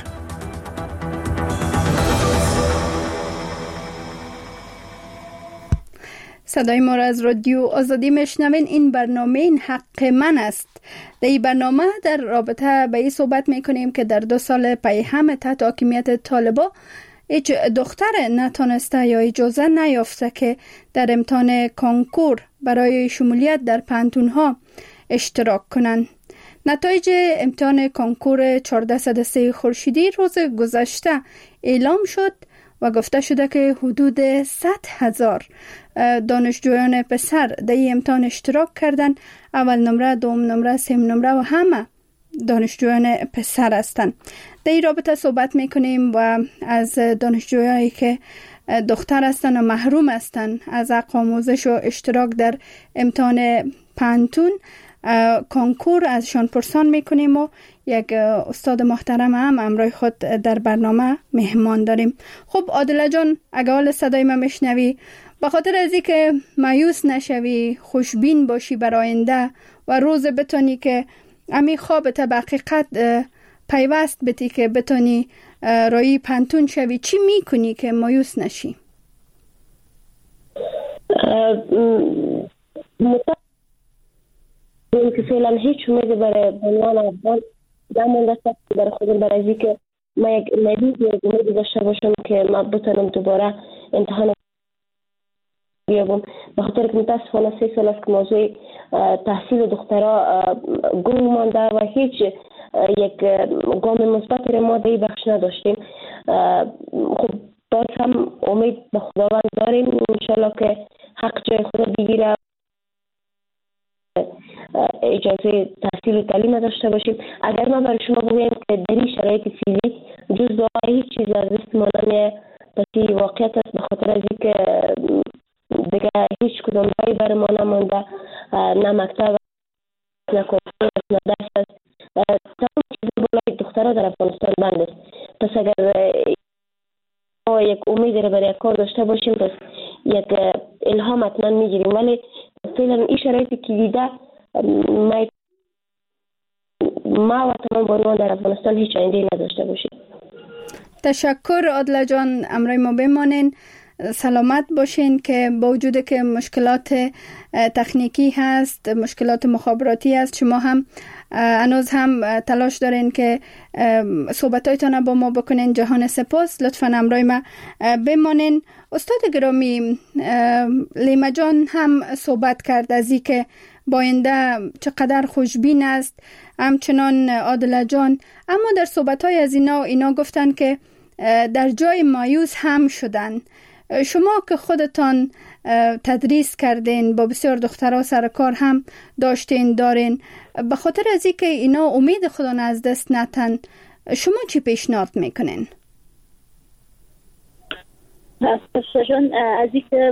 صدای ما را از رادیو آزادی میشنوین. این برنامه این حق من است. در این برنامه در رابطه به این صحبت میکنیم که در دو سال پی هم تحت حاکمیت طالبا هیچ دختر نتانسته یا اجازه نیافته که در امتحان کنکور برای شمولیت در پانتون ها اشتراک کنند. نتایج امتحان کنکور چهارصد و سه خورشیدی روز گذشته اعلام شد و گفته شده که حدود صد هزار دانشجویان پسر در این امتحان اشتراک کردند. اول نمره، دوم نمره، سوم نمره و همه دانشجویان پسر هستند. در این رابطه صحبت میکنیم و از دانشجویانی که دختر هستند و محروم هستند از حق آموزش و اشتراک در امتحان پانتون کنکور ازشان پرسان میکنیم و یک استاد محترم هم امروی خود در برنامه مهمان داریم. خب عادله جان، اگه حال صدای من میشنوی، به خاطر از اینکه مایوس نشوی، خوشبین باشی بر آینده و روز بتونی که امی خوابت به حقیقت پیوست بتی که بتونی رایی پانتون شوی، چی میکنی که مایوس نشی؟ این که فعلا هیچ امیدی برای بنیان افغان نمونده است برای خودم، برای از اینکه ما یک امید یک امیدی داشته باشم که ما بتونم دوباره امتحان بیابم. به خاطر که متاسفانه سه سال است که موضوع تحصیل دخترها گم مانده و هیچ یک گام مثبت ما در این بخش نداشتیم. خب باز هم امید به خداوند داریم، انشالله که حق جای خدا بگیره، اجازه تحصیل و تعلیم داشته باشیم. اگر ما برای شما بگویم که در این شرایط فیزیک جز دعا هیچ چیز از دست ما نمیه، پس واقعیت است. به خاطر از اینکه دیگه هیچ کدام رایی برای ما نمانده، نه مکتب، نه کنکور، نه درس است. تمام چیز بالای دخترها در افغانستان بند است. پس اگر ما یک امید را برای کار داشته باشیم، پس یک الهام حتما میگیریم. ولی فعلا این شرایطی که دیده ما ما و تمام بانوان در افغانستان هیچ آینده نداشته باشیم. تشکر عادله جان، امروی ما بمانین، سلامت باشین. که با وجود که مشکلات تکنیکی هست، مشکلات مخابراتی هست، شما هم هنوز هم تلاش دارین که صحبتایتان با ما بکنین. جهان سپاس، لطفاً امروی ما بمانین. استاد گرامی، لیما جان هم صحبت کرد از این که باینده چقدر خوشبین است، همچنان عادله جان، اما در صحبت‌های از اینا اینا گفتن که در جای مایوس هم شدن. شما که خودتان تدریس کردین، با بسیار دخترها سر کار هم داشتین دارین، به خاطر از اینکه اینا امید خدا از دست نتن، شما چی پیشنهاد میکنین؟ جان از اینکه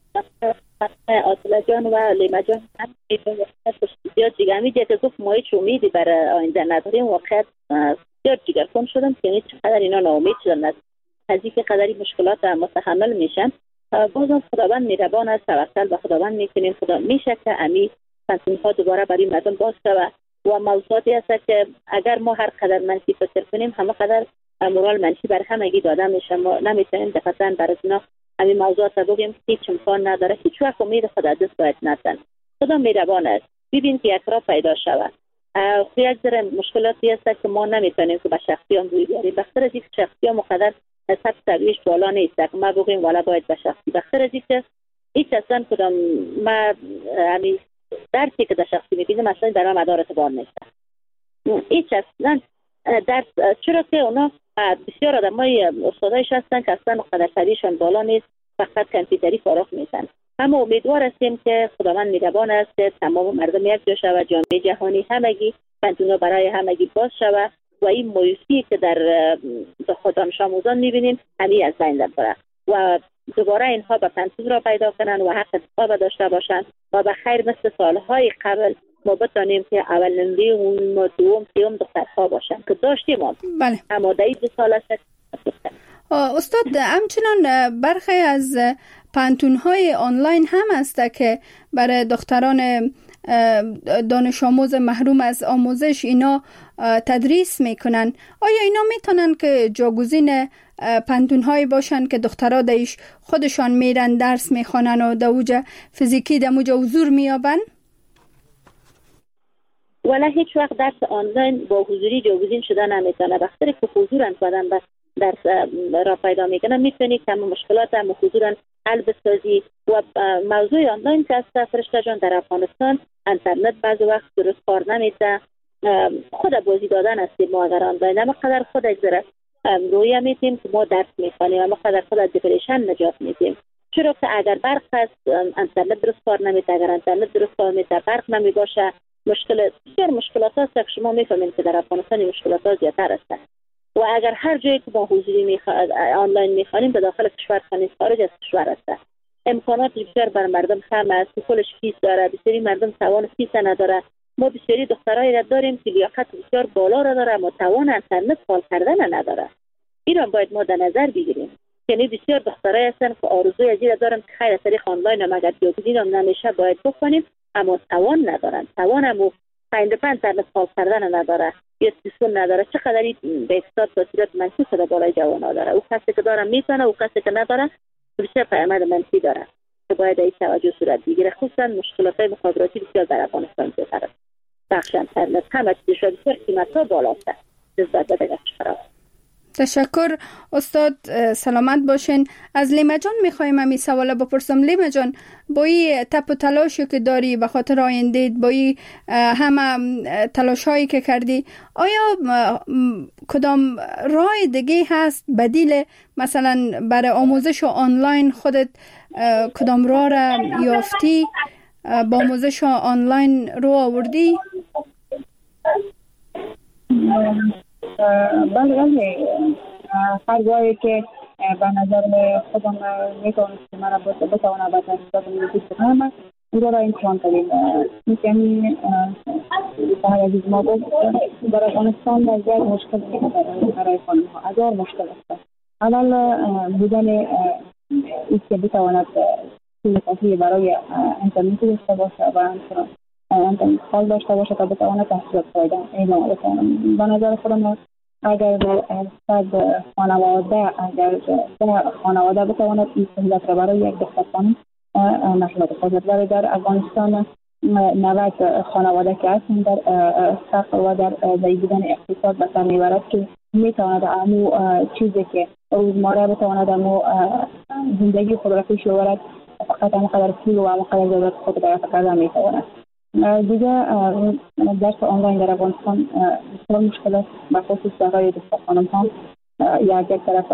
عادله جان و لیما جان هم زیاد جگرمی دیگه که گفت ما هیچ امیدی برای آینده نداریم، واقعیت زیاد جگرخون شدم که چقدر اینا ناامید شدن از از اینکه قدری مشکلات متحمل میشن. بازم خداوند مهربان است، توکل به خداوند میکنیم، خدا میشه که امی پانتون ها دوباره برای مردم باز شود و موضوعاتی هست که اگر ما هر قدر منفی فکر کنیم همه قدر مورال منفی بر همگی داده میشه. ما نمیتونیم دقیقاً برای اینا همین موضوعات رو بگیم، هیچ امکان نداره. هیچ وقت امید خدا دست باید ندن. خدا مهربان است، ببین که یک راه پیدا شود. یک ذره مشکلاتی هست که ما نمیتونیم که به شخصیان روی بیاریم، بخاطر از اینکه شخصیان مقدر سب سرویش بالا نیست که ما بگیم والا باید به شخصی، بخاطر از اینکه هیچ اصلا کدام ما همین درسی که در شخصی میبینیم اصلا در ما مدار اعتبار نیست. هیچ اصلا درس، چرا که اونا بسیار آدم های استادایش هستن که اصلا مقدر سرویشان بالا نیست، فقط کامپیوتری فارغ میشن. اما امیدوار هستیم که خداوند مهربان است که تمام مردم یک جا شود، جامعه جهانی همگی پانتون برای همگی باز شود و این مایوسی که در خود دانش آموزان میبینیم همین از بین بره و دوباره اینها به پانتون را پیدا کنن و حق انتخاب داشته باشن و به خیر مثل سالهای قبل ما بتانیم که اول نمره و دوم سوم دخترها باشن که داشتیم. بله. اما در این دو سال است. استاد، همچنان برخی از پانتون‌های آنلاین هم هست که برای دختران دانش آموز محروم از آموزش اینا تدریس میکنن. آیا اینا میتونن که جاگزین پانتون‌هایی باشن که دخترها دیش خودشان میرن درس میخوانن و دوجه فیزیکی دموجه حضور میابن؟ ولی هیچ وقت درس آنلاین با حضوری جاگزین شده نمیتونه. بخاطر که حضورن کردن بس درس را پیدا میکنن، میتونی که مشکلات هم حضورن حل بسازی. و موضوع آنلاین که است فرشته جان در افغانستان اینترنت بعضی وقت درست کار نمیده خود بازی دادن است. ما اگر آنلاین اما قدر خود اگذره رویه میتیم که ما درس میخوانیم اما قدر خود از دیپریشن نجات میدیم. چرا که اگر برق هست اینترنت درست کار نمیده، اگر اینترنت درست کار نمیده برق نمی باشه، مشکل بسیار مشکلات هست که شما میفهمید که در افغانستان مشکلات ها زیادتر است. و اگر هر جایی که با حضوری میخواد آنلاین میخوانیم به داخل کشور خانیم خارج از کشور است، امکانات بسیار بر مردم کم است، کلش فیس داره، بسیاری مردم توان فیس نداره. ما بسیاری دخترایی را داریم که لیاقت بسیار بالا را داره اما توان اینترنت کار کردن نداره. این را باید ما در نظر بگیریم. یعنی بسیار دخترایی هستن که آرزوی از این دارن که خیر طریق آنلاین هم اگر جایگزین هم نمیشه باید بکنیم اما توان ندارن. توان هم پنج پنج اینترنت کار کردن نداره. یه تلفن نداره. چقدر این به اقتصاد تاثیرات منفی در بالای جوان‌ها داره. او کسی که داره میزنه، او کسی که نداره بسیار پیامد منفی داره. که باید این توجه صورت بگیره. خصوصا مشکلات مخابراتی بسیار در افغانستان زیادتر است. بخش اینترنت همه چیز شده بسیار قیمت‌ها بالاست. نسبت به دیگر کشورها. تشکر استاد، سلامت باشین. از لیما جان میخوایم همین سوال بپرسم. لیما جان، با این تپ و تلاشی که داری به خاطر آینده، با این همه تلاش هایی که کردی، آیا کدام راه دیگه هست بدیل مثلا برای آموزش آنلاین؟ خودت کدام راه را یافتی با آموزش آنلاین رو آوردی؟ بله بله هر جایی که به نظر خودم میتونست که مرا بتوانم به تحصیلات میزید بکنم او را امتحان کردیم. میکنی سهر عزیز ما بود در افغانستان یک مشکل برای خانم ها هزار مشکل است. اول بودن ایست که بتواند پول کافی برای اینترنتی داشته باشه و همچنان اینترنت خال داشته باشه تا بتواند تحصیلات پایدار ادامه بکنم. به نظر خودم اگر صد خانواده اگر خانواده بتواند این سهولت را برای یک دختر خانم مشکلات خود برای در افغانستان نود خانواده که هستند در فقر و در ضعیف بودن اقتصاد به سر میبرد که میتواند امو چیزی که روزمره بتواند امو زندگی خود را پیش ببرد فقط امو قدر پول و امو قدر ضرورت خود را فقط میتواند. دیگه درس آنلاین در افغانستان بسیار مشکل است، بخصوص برای دختر خانم ها. یک یک طرف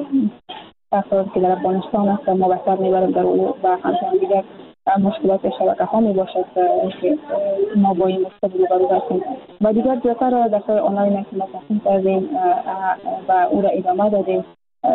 افراد که در افغانستان است ما بهتر میبریم در او و همچنان دیگر مشکلات شبکه ها می باشد که ما با این مشکل روبرو هستیم. و دیگر زیادتر درس آنلاین که ما تصمیم کردیم و او را ادامه دادیم.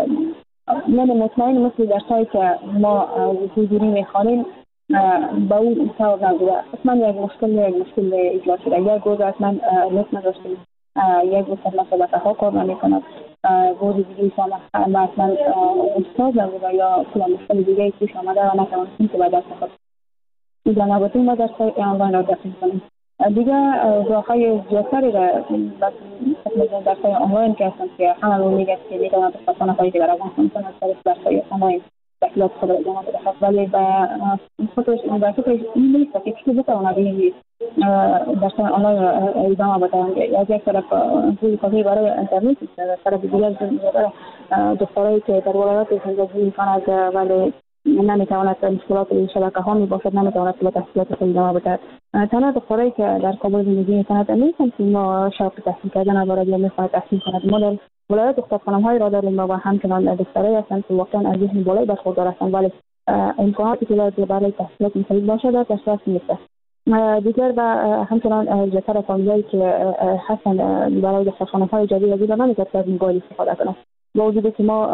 من مطمئن مثل درسایی که ما حضوری میخوانیم با اون طور نبوده. اصلا یک مشکل یک مشکل ایجاد شده. یک روز اصلا نت نداشتیم، یک روز اصلا شبکه ها کار نمی‌کند، روز دیگه اصلا اصلا استاد نبوده یا کلا مشکل دیگه پیش آمده و نتوانستیم که به دست خود ایجا نبودیم ما درس‌های آنلاین را دسترسی کنیم. دیگه راه‌های زیادتری را درس‌های آنلاین که هستند که همه میگه که میتواند استفاده هایی که در افغانستان کنند از درس‌های آنلاین تحصیلات خود را ادامه بدهد، ولی به خودش به فکرش این نیست که چطور بتواند این درس‌های آنلاین را ادامه بدهند. از یک طرف پول کافی برای اینترنت است، از طرف دیگر دخترایی که در ولایات زندگی می‌کنند ولی نمیتواند مشکلات شبکه ها می باشد، نمیتواند به تحصیلات خود ادامه بدهد. تنها دخترایی که در کابل زندگی می‌کند نیستند که ما شوق تحصیل کردن دارد یا می‌خواهد تحصیل کند. ما در ولایت دخترخانه‌های را داریم و همچنان دخترایی هستند که واقعا از ذهن بالایی برخوردار هستند ولی امکاناتی که برای تحصیلات مفید باشد در دسترس نیست. دیگر و همچنان زیادتر فامیلایی که هستند برای دخترخانه‌های جدید از این نمی‌تواند از موبایل استفاده کنند. با وجودی که ما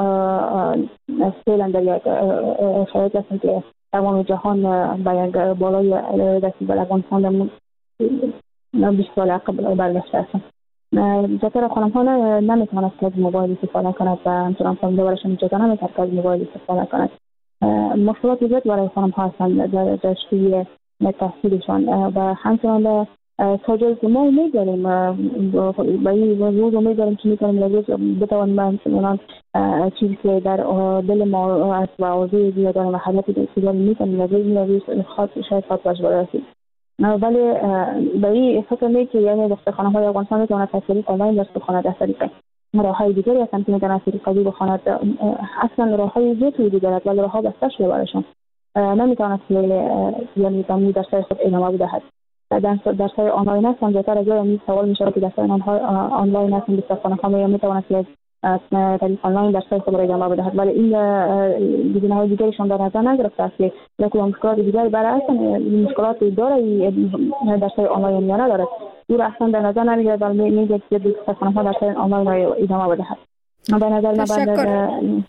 فعلا در یک شرایط هستیم که تمام جهان به یک بالای دستی به افغانستان بیست سال عقب برگشته هستند. زیادتر خانم ها نمیتواند که از موبایل استفاده کند و همچنان فامیل برایشان اجازه نمیدهد که از موبایل استفاده کند. مشکلات زیاد برای خانم ها هستند در شروع تحصیلشان و همچنان تا جایی که ما امید داریم با این روز امید داریم که میتونیم روز بتوانیم همچنان چیزی که در دل ما است و آرزوی زیاد داریم و حالت بسیاری میتونیم روز خاص شاید خاص باش برسیم. ولی با این فکر می که یعنی دخترخانه‌های افغانستان میتواند تحصیلی آنلاین درس بخواند از طریق راه‌های دیگری هستند که میتواند از طریق قضیه بخواند. اصلا راه‌های زیادی وجود دارد ولی راه‌ها بسته شده برایشان نمیتواند که یعنی تمامی درس‌های خود ادامه بدهد. در درس‌های آنلاین هستن، زیادتر از این سوال میشه که درس‌های آنلاین هستن بسیار خانه می تواند که از طریق آنلاین درس‌های خود را ادامه بدهد، ولی این گزینه‌های دیگریشان در نظر نگرفته است که لکه مشکلات دیگری برای هستن مشکلات داره درس‌های آنلاین یا نداره، او را اصلا در نظر نمیگیرد ولی میگه که دوستان‌ها درس‌های آنلاین را ادامه بدهد. به نظر من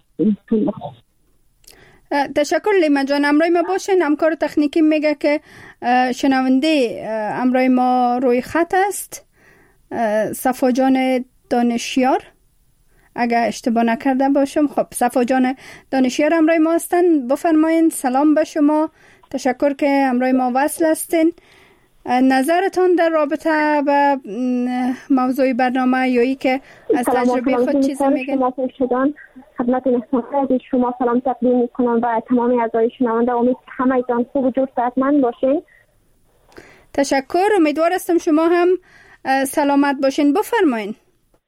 تشکر لیما جان. امروی ما باشین. همکار تکنیکی میگه که شنونده امروی ما روی خط است، صفا جان دانشیار، اگر اشتباه نکرده باشم. خب صفا جان دانشیار امروی ما هستن. بفرمایین. سلام به شما، تشکر که امروی ما وصل هستین. نظرتان در رابطه با موضوع برنامه یا ای که از تجربه خود چیزی میگن؟ خدمت نشنونده شما سلام تقدیم میکنم و تمامی اعضای شنونده. امید همه ایتان خوب و جور صحتمند باشین. تشکر. امیدوار هستم شما هم سلامت باشین. بفرمایین.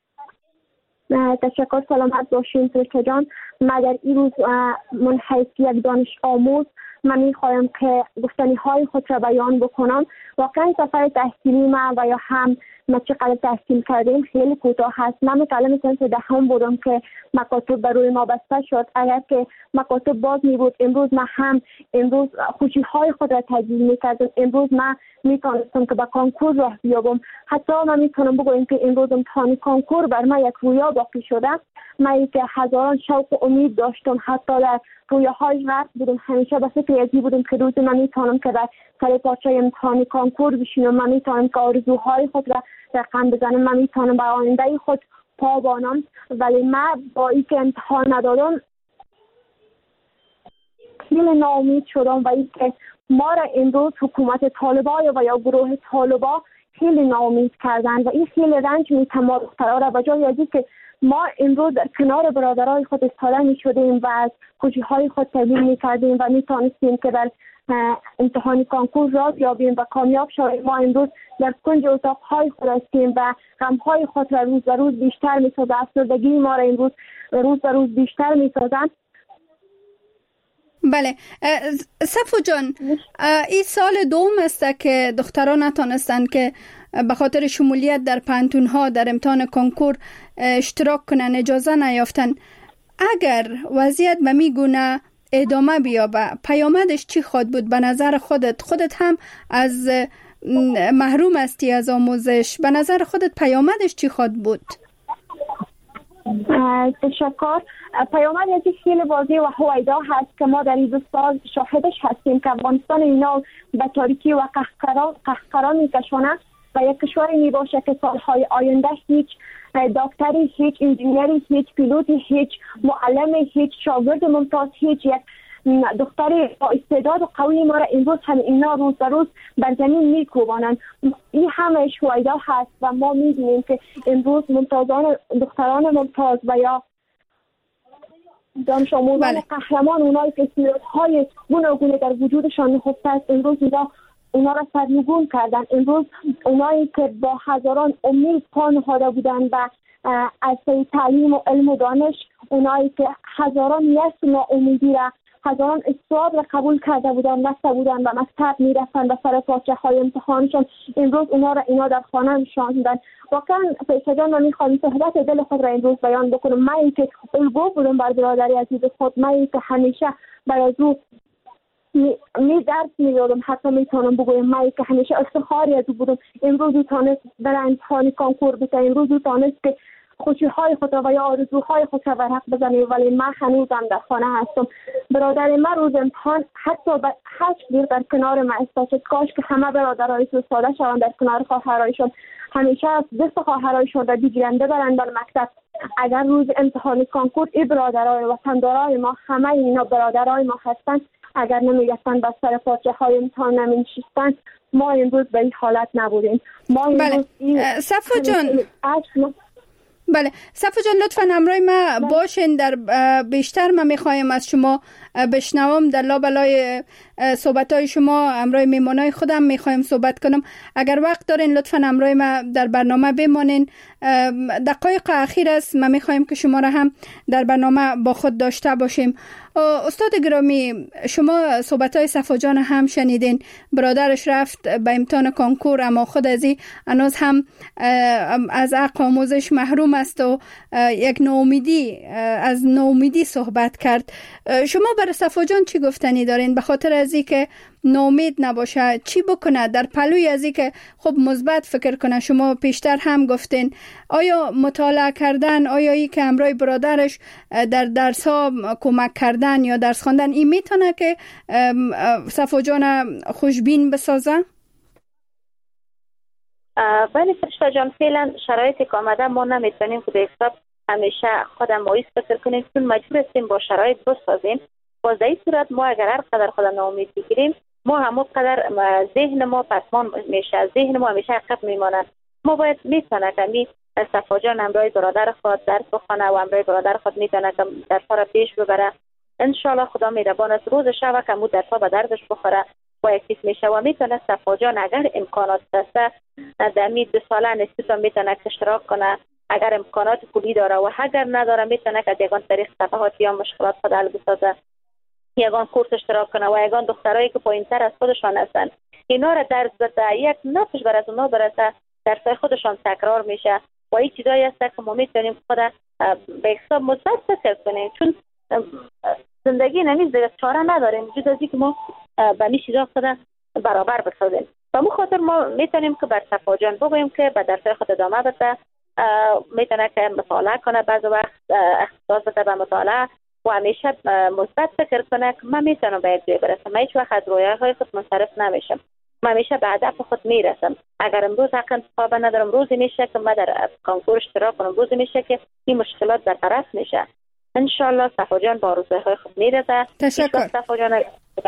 تشکر. سلامت باشین فرشته جان. من در این روز من حیث یک دانش آموز من میخوایم که گفتنی های خود را بیان بکنم. واقعا سفر تحصیلی من و یا هم ما چقدر تحصیل کردیم خیلی کوتاه هست. من متعلم سنف دهم بودم که مکاتب بر روی ما بسته شد. اگر که مکاتب باز می بود امروز من هم امروز خوشی های خود را تجلیل می کردم. امروز من می توانستم که با کانکور راه بیابم. حتی من می توانم بگویم که امروز امتحان کانکور بر من یک رویا باقی شده. من که هزاران شوق و امید داشتم، حتی در رویاهای غرق بودم، همیشه به فکر ازی بودم که روز من می توانم که در سر پاچه امتحان کانکور بشینم، من می توانم که آرزوهای خود را رقم بزنم، من می توانم به آینده خود پا بانم. ولی من با این که امتحان ندادم خیلی ناامید شدم و این که ما را امروز حکومت طالبا و یا گروه طالبا خیلی ناامید کردن و این خیلی رنج می تمام دخترها را. و جای از که ما امروز در کنار برادرای خود ایستاده می شدیم و از خوشی‌های خود تبیین می کردیم و می توانستیم که در امتحان کانکور راه بیابیم و کامیاب شویم. ما امروز در کنج اتاق‌های خود هستیم و غم‌های خود را روز به روز بیشتر می‌سازد. افسردگی ما را امروز روز به روز بیشتر می‌سازد. بله صفو جان، این سال دوم است که دختران نتونستند که به خاطر شمولیت در پانتون‌ها در امتحان کنکور اشتراک کنن، اجازه نیافتن. اگر وضعیت به می گونه ادامه بیابه پیامدش چی خواهد بود به نظر خودت؟ خودت هم از محروم هستی از آموزش، به نظر خودت پیامدش چی خواهد بود؟ تشکر. پیامد از خیلی واضح و هویدا هست که ما در این دو سال شاهدش هستیم که افغانستان اینا به تاریکی و قهقرا قهقرا میکشونه و یک کشوری می باشه که سالهای آینده هیچ دکتری، هیچ انجینیری، هیچ پیلوتی، هیچ معلم، هیچ شاگرد ممتاز، هیچ یک دختری با استعداد و قوی ما را امروز هم اینا روز به روز بر زمین میکوبانند. این همه شویده هست و ما میبینیم که امروز ممتازان دختران ممتاز و یا دانش آموزان قهرمان، اونایی که استعدادهای گوناگون در وجودشان نهفته است، امروز اینا اونا را سرنگون کردن. امروز اونایی که با هزاران امید پا نهاده بودن و از تعلیم و علم و دانش، اونایی که هزاران یأس و امیدی را هزاران استعداد را قبول کرده بودن، نسته بودن و مکتب میرفتن و سر پاچه های امتحانشان، امروز اونا را اینا در خانه نشاندن. واقعا فرشته جان، من میخوام صحبت دل خود را امروز بیان بکنم. من که الگو بودم بر برادری عزیز خود، من که همیشه برای او می درس می دادم، حتی می توانم بگویم من که همیشه افتخاری از او بودم. امروز او تانست در امتحان کانکور بده، امروز او تانست که خوشی‌های خود و یا آرزوهای خود را برحق بزنه، ولی من هنوزم در خانه هستم. برادر من روز امتحان حتی به هشت دیر در کنار من ایستاد. کاش که همه برادرای ساده شوند در کنار خواهرایشان، همیشه از دست خواهرایشان را بگیرنده برند در مکتب. اگر روز امتحان کانکور این برادرای وطندارای ما، همه اینا برادرای ما هستند، اگر نمیگفتن بر سر پاچه های امتحان نمیشستن، ما امروز به این حالت نبودیم. ما بله. صفو جان بله صفو جان، لطفا همراه ما باشین. در بیشتر ما میخوایم از شما بشنوم در لابلای صحبت های شما. همراه میمانای خودم میخوایم صحبت کنم. اگر وقت دارین لطفا همراه ما در برنامه بمانین. دقایق اخیر است، ما میخوایم که شما را هم در برنامه با خود داشته باشیم. استاد گرامی، شما صحبت‌های صفا جان هم شنیدین، برادرش رفت به امتحان کنکور اما خود از این هنوز هم از حق آموزش محروم است و یک ناامیدی از ناامیدی صحبت کرد. شما برای صفا جان چی گفتنی دارین به خاطر از این که ناامید نباشه؟ چی بکنه در پلوی از این که خب مثبت فکر کنه؟ شما پیشتر هم گفتین آیا مطالعه کردن، آیا ای که همراه برادرش در درس ها کمک کردن یا درس خواندن این میتونه که صفا جان خوشبین بسازه؟ بله فرشته جان، فعلا شرایطی که آمده ما نمیتونیم که به حساب همیشه خودم مایوس فکر کنیم، چون مجبور هستیم با شرایط بسازیم. با این صورت ما اگر هر قدر خود ناامید بگیریم، ما همون قدر ذهن ما پسمان میشه، ذهن ما همیشه عقب میماند. ما باید میتونه که صفا جان همراه برادر خود درس بخونه و همراه برادر خود میتونه که درس‌ها را پیش ببره. انشالله خدا مهربان است، روز شب که مو درس‌ها به دردش بخوره با یکیش میشه و میتونه صفا جان اگر امکانات دسته در می دو ساله انستیتوت میتونه اشتراک کنه، اگر امکانات پولی داره، و اگر نداره میتونه که یگان طریق صفحات یا مشکلات خود حل بسازه، یگان کورس اشتراک کنه و یگان دخترایی که پایین‌تر از خودشان هستن اینا را درس بده، یک نفش بر از اونا برسه، درسای خودشان تکرار میشه و این چیزایی هست که ما میتونیم خود به حساب مثبت فکر کنیم، چون زندگی نمیز دیگه چاره نداریم جز از اینکه ما به این چیزا خود برابر بسازیم. و مو خاطر ما میتونیم که بر صفا جان بگوییم که به درسای خود ادامه بده، میتونه که مطالعه کنه، بعض وقت اختصاص بده به مطالعه و همیشه مثبت فکر کنه که من میتونم به یک جای برسم، من هیچ وقت از رویاهای خود منصرف نمیشم، من همیشه به هدف خود میرسم. اگر امروز حق انتخاب ندارم، روزی میشه که من در کنکور اشتراک کنم، روزی میشه که این مشکلات برطرف میشه. انشالله صفا جان با روزهای خود میرسه. تشکر. صفا جان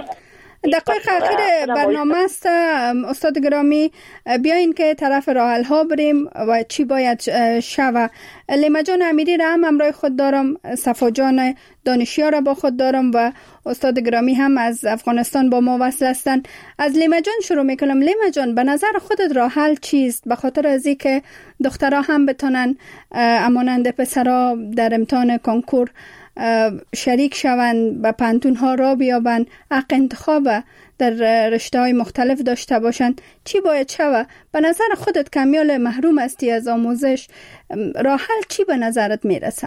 دقایق اخیر برنامه است استاد گرامی، بیاین که طرف راه حل ها بریم و چی باید شوه. لیما جان امیری را هم همراه خود دارم، صفا جان دانشیار را با خود دارم و استاد گرامی هم از افغانستان با ما وصل هستند. از لیما جان شروع میکنم. لیما جان، به نظر خودت راه حل چیست به خاطر از این که دخترها هم بتونن امانند پسرها در امتحان کنکور شریک شوند، به پانتون ها را بیابند، حق انتخاب در رشته های مختلف داشته باشند؟ چی باید شوه؟ به نظر خودت کمیال محروم هستی از آموزش، راه حل چی به نظرت میرسه؟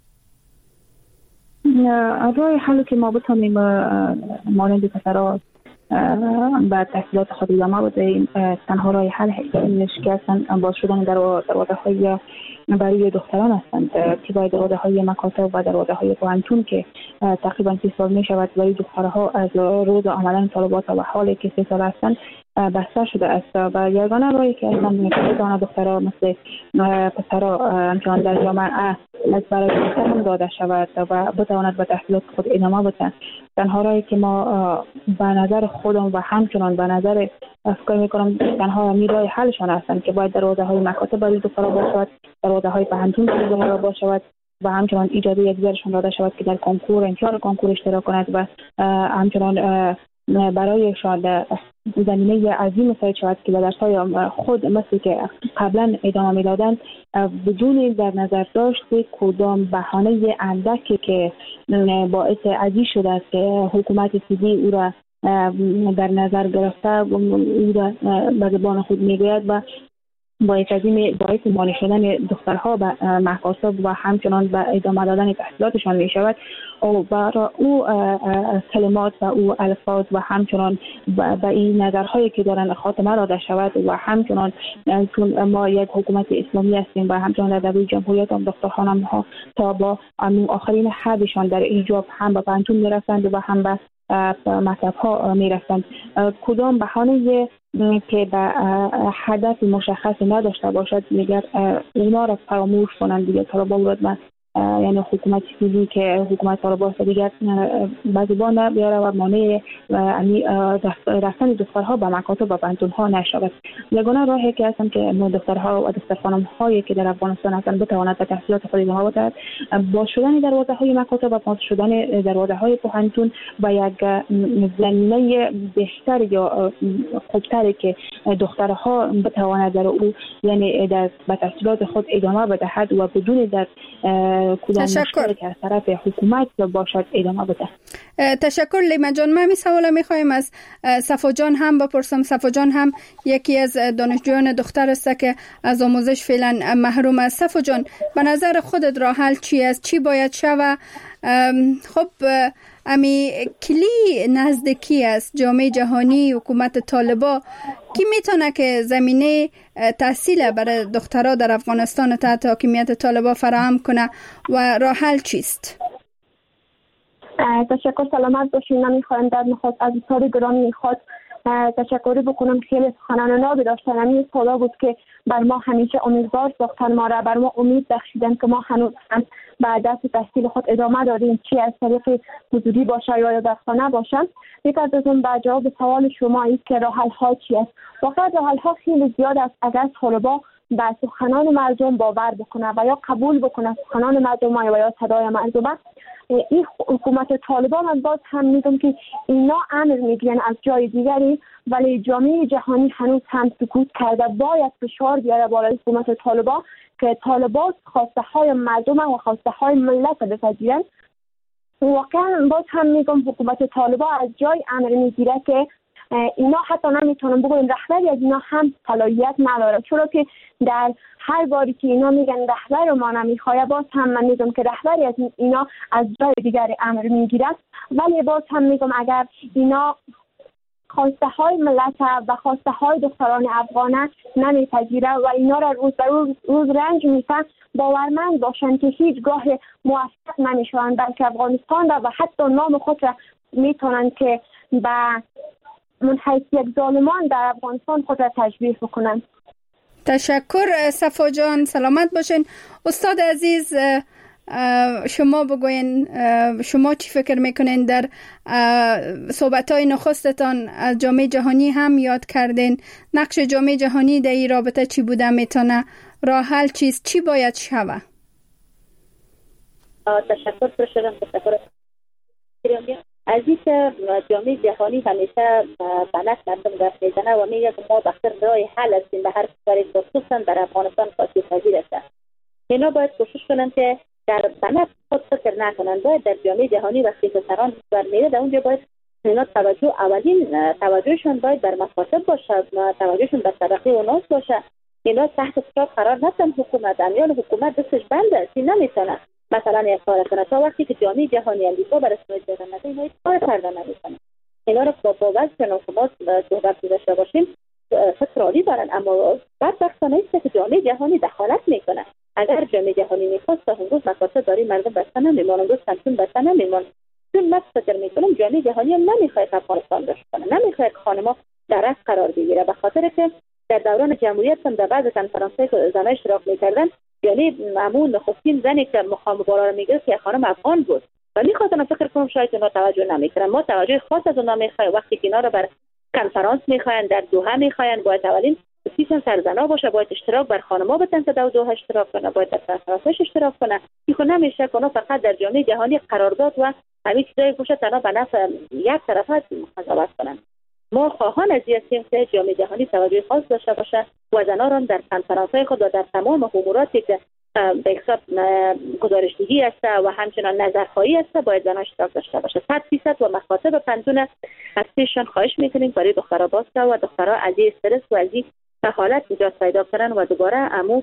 راه حلی که ما بتونیم مانند پسرها به تحصیلات خود ادامه بدهیم، تنها راه حل که اصلا باز شدن دروازه های برای دختران هستند که باید دروازه های مکاتب و دروازه های پانتون که تقریبا سی سال می شود برای دخترها از روز آمدن طالبات و حالی که سی سال هستند بسته شده است و یگانه راهی که اصلا میتونه دخترها مثل پسرها همچنان در جامعه از برای دختر هم داده شود و بتواند به تحصیلات خود ادامه بده. تنها راهی که ما به نظر خودم و همچنان به نظر فکر میکنم تنها می راه حلشان هستند که باید دروازه های مکاتب برای دخترها باشد، دروازه های پانتون برای دخترها باشد و همچنان ایجاد یک زرشان داده شود که در کنکور امتحان کنکور اشتراک کند و همچنان برای شاید زمینه عظیم مساعد شود که به درس‌های خود مثل که قبلا ادامه می‌دادند بدون در نظر داشت کدام بهانه اندکی که باعث عزیز شده است که حکومت سیدی او را در نظر گرفته او را به زبان خود میگوید و باعث عظیم باعث مانع شدن دخترها به مکاتب و همچنان به ادامه دادن تحصیلاتشان می شود و برای او کلمات و او الفاظ و همچنان به این نظرهایی که دارن خاتمه داده شود و همچنان چون ما یک حکومت اسلامی هستیم و همچنان در دوره جمهوریت هم دخترخانه ها تا با آخرین حدشان در ایجاب هم به پانتون می رفتند و هم به مکتب ها می رفتند. کدام بهانه که به هدف مشخصی نداشته باشد میگر اونا را فراموش کنند دیگه. طلبا باید یعنی حکومت فیزی که حکومت طالبان دیگر به زبان بیاره و مانع رفتن دخترها به مکاتب و پانتونها نشود. یگانه راهی که هستند که دخترها و دختر خانم هایی که در افغانستان هستند بتواند به تحصیلات خود ادامه بدهد با شدن دروازه های مکاتب و باز شدن دروازه های پانتون و یک زمینه بهتر یا خوبتری که دخترها بتواند در او یعنی در به تحصیلات خود ادامه بدهد و بدون در کدام مشکلی که از طرف حکومت باشد ادامه بده. تشکر لیما جان. من می سوال می خوایم از صفا جان هم بپرسم. صفا جان هم یکی از دانشجویان دختر است که از آموزش فعلا محروم است. صفا جان به نظر خودت راه حل چی است؟ چی باید شود؟ خب امی کلی نزدیکی است جامعه جهانی حکومت طالبان کی میتونه که زمینه تحصیل برای دخترها در افغانستان تحت حاکمیت طالبان فراهم کنه و راه حل چیست؟ تشکر. سلامت باشین. من میخوایم در نخست از اصحاب گرامی میخواد تشکری بکنم. خیلی سخنان نابی داشتن. همین سالا بود که بر ما همیشه امیدوار ساختن، ما را بر ما امید بخشیدن که ما هنوز هم بعد دست تحصیل خود ادامه داریم، چی از طریق حضوری باشه یا در خانه باشن. یک از اون با جواب سوال شما است که راه حل ها چی است. واقعا راه حل ها خیلی زیاد است. اگر طالبان به سخنان مردم باور بکنه و یا قبول بکنه سخنان مردم و یا صدای مردم، این حکومت طالبان من باز هم میگم که اینا امر میگن از جای دیگری، ولی جامعه جهانی هنوز هم سکوت کرده. باید فشار بیاره بالای حکومت طالبان که طالبان خواسته های مردم و خواسته های ملت بپذیرن. واقعا باز هم میگم حکومت طالبان از جای امر میگیره که اینا حتی نمیتونن بگوین رهبری از اینا هم صلاحیت نداره، چرا که در هر باری که اینا میگن رهبر ما نمیخواه، باز هم من میگم که رهبری از اینا از جای دیگر امر میگیره. ولی باز هم میگم اگر اینا خواسته های ملت و خواسته های دختران افغان نمیپذیره و اینا را روز به روز, روز رنج میفن، باورمند باشن که هیچگاه موفق نمیشون، بلکه افغانستان را و حتی نام خود را میتونن که به من حیث یک ظالمان در افغانستان خود را تشبیه بکنن. تشکر صفا جان. سلامت باشین. استاد عزیز شما بگوین شما چی فکر میکنین؟ در صحبت‌های نخستتان از جامعه جهانی هم یاد کردین. نقش جامعه جهانی در این رابطه چی بوده میتونه؟ راه حل چیست؟ چی باید شود؟ تشکر پرشدم. تشکر از اینکه جامعه جهانی همیشه به نفع مردم دست میزنه و میگه که ما بخیر راه حل هستیم به هر کشوری، خصوصا در افغانستان خاصی پذیر است. اینا باید کوشش کنن که در به نفع خود فکر نکنن. باید در جامعه جهانی وقتی که سران برمیره در اونجا باید اینا توجه اولین توجهشون باید بر مکاتب باشه، توجهشون بر طبقه و ناس باشه. اینا تحت فشار قرار ندن حکومت، امیال حکومت دستش بند است، نمیتونه مثلا یک کار کنه تا وقتی که جامعه جهانی امریکا بر اساس جنبه اینا هیچ کار کردن نمیکنه. اینا رو با باور کنن که ما صحبت داشته باشیم فکرانی دارن، اما بدبختانه است که جامعه جهانی دخالت میکنه. اگر جامعه جهانی میخواست تا امروز مکاتب داری مردم بسته نمیمونن، امروز کانتون بسته نمیمونن. چون من فکر میکنم جامعه جهانی هم نمیخواد افغانستان داشته کنه، نمیخواد خانم‌ها در رأس قرار بگیره، به خاطر که در دوران جمهوریت هم در بعض کنفرانس‌های که زنان اشتراک میکردن، یعنی معمول نخستین زنی که مقام بالا رو میگرفت که خانم افغان بود و میخواستن فکر کنم شاید اونا توجه نمیکنن. ما توجه خاص از اونا میخوایم. وقتی که اینا رو بر کنفرانس میخواین، در دوحه میخواین، باید اولین سیستم سرزنا باشه، باید اشتراک بر خانم‌ها بدن که در دوحه اشتراک کنه، باید در کنفرانسش اشتراک کنه. این نمیشه که اونا فقط در جامعه جهانی قرارداد و همین چیزای باشه تنها به نفع یک طرف قضاوت کنن. ما خواهان از این هستیم که جامعه جهانی توجه خاص داشته باشه و زنان را در کنفرانس‌های خود و در تمام اموراتی که به حساب گزارشدهی است و همچنان نظرخواهی است باید زنان اشتراک داشته باشه. صد درصد و مکاتب پنتون هستیشان خواهش میکنیم برای دخترها باز و دخترها از این استرس و از این حالت نجات پیدا کنن و دوباره امو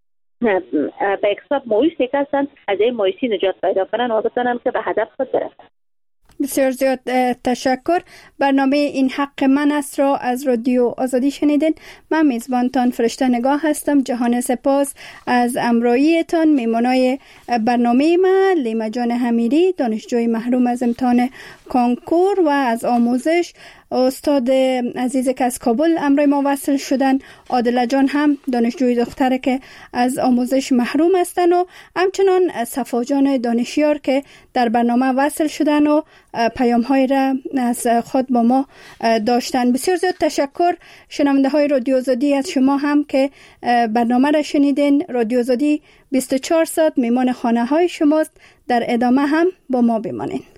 به حساب مایوسی که هستن از این مایوسی نجات پیدا کنن و بتونن که به هدف خود برسن. بسیار زیاد تشکر. برنامه این حق من است را از رادیو آزادی شنیدین. من میزبانتان فرشته نگاه هستم. جهان سپاس از امراییتان. میمانای برنامه ما لیما جان حمیری، دانشجوی محروم از امتحان کنکور و از آموزش، استاد عزیز که از کابل امروز ما وصل شدن، عادله جان هم دانشجوی دختره که از آموزش محروم هستن و همچنان صفا جان دانشیار که در برنامه وصل شدن و پیام های را از خود با ما داشتن. بسیار زیاد تشکر شنونده های رادیو آزادی از شما هم که برنامه را شنیدین. رادیو آزادی بیست و چهار ساعت میمان خانه های شماست. در ادامه هم با ما بمانین.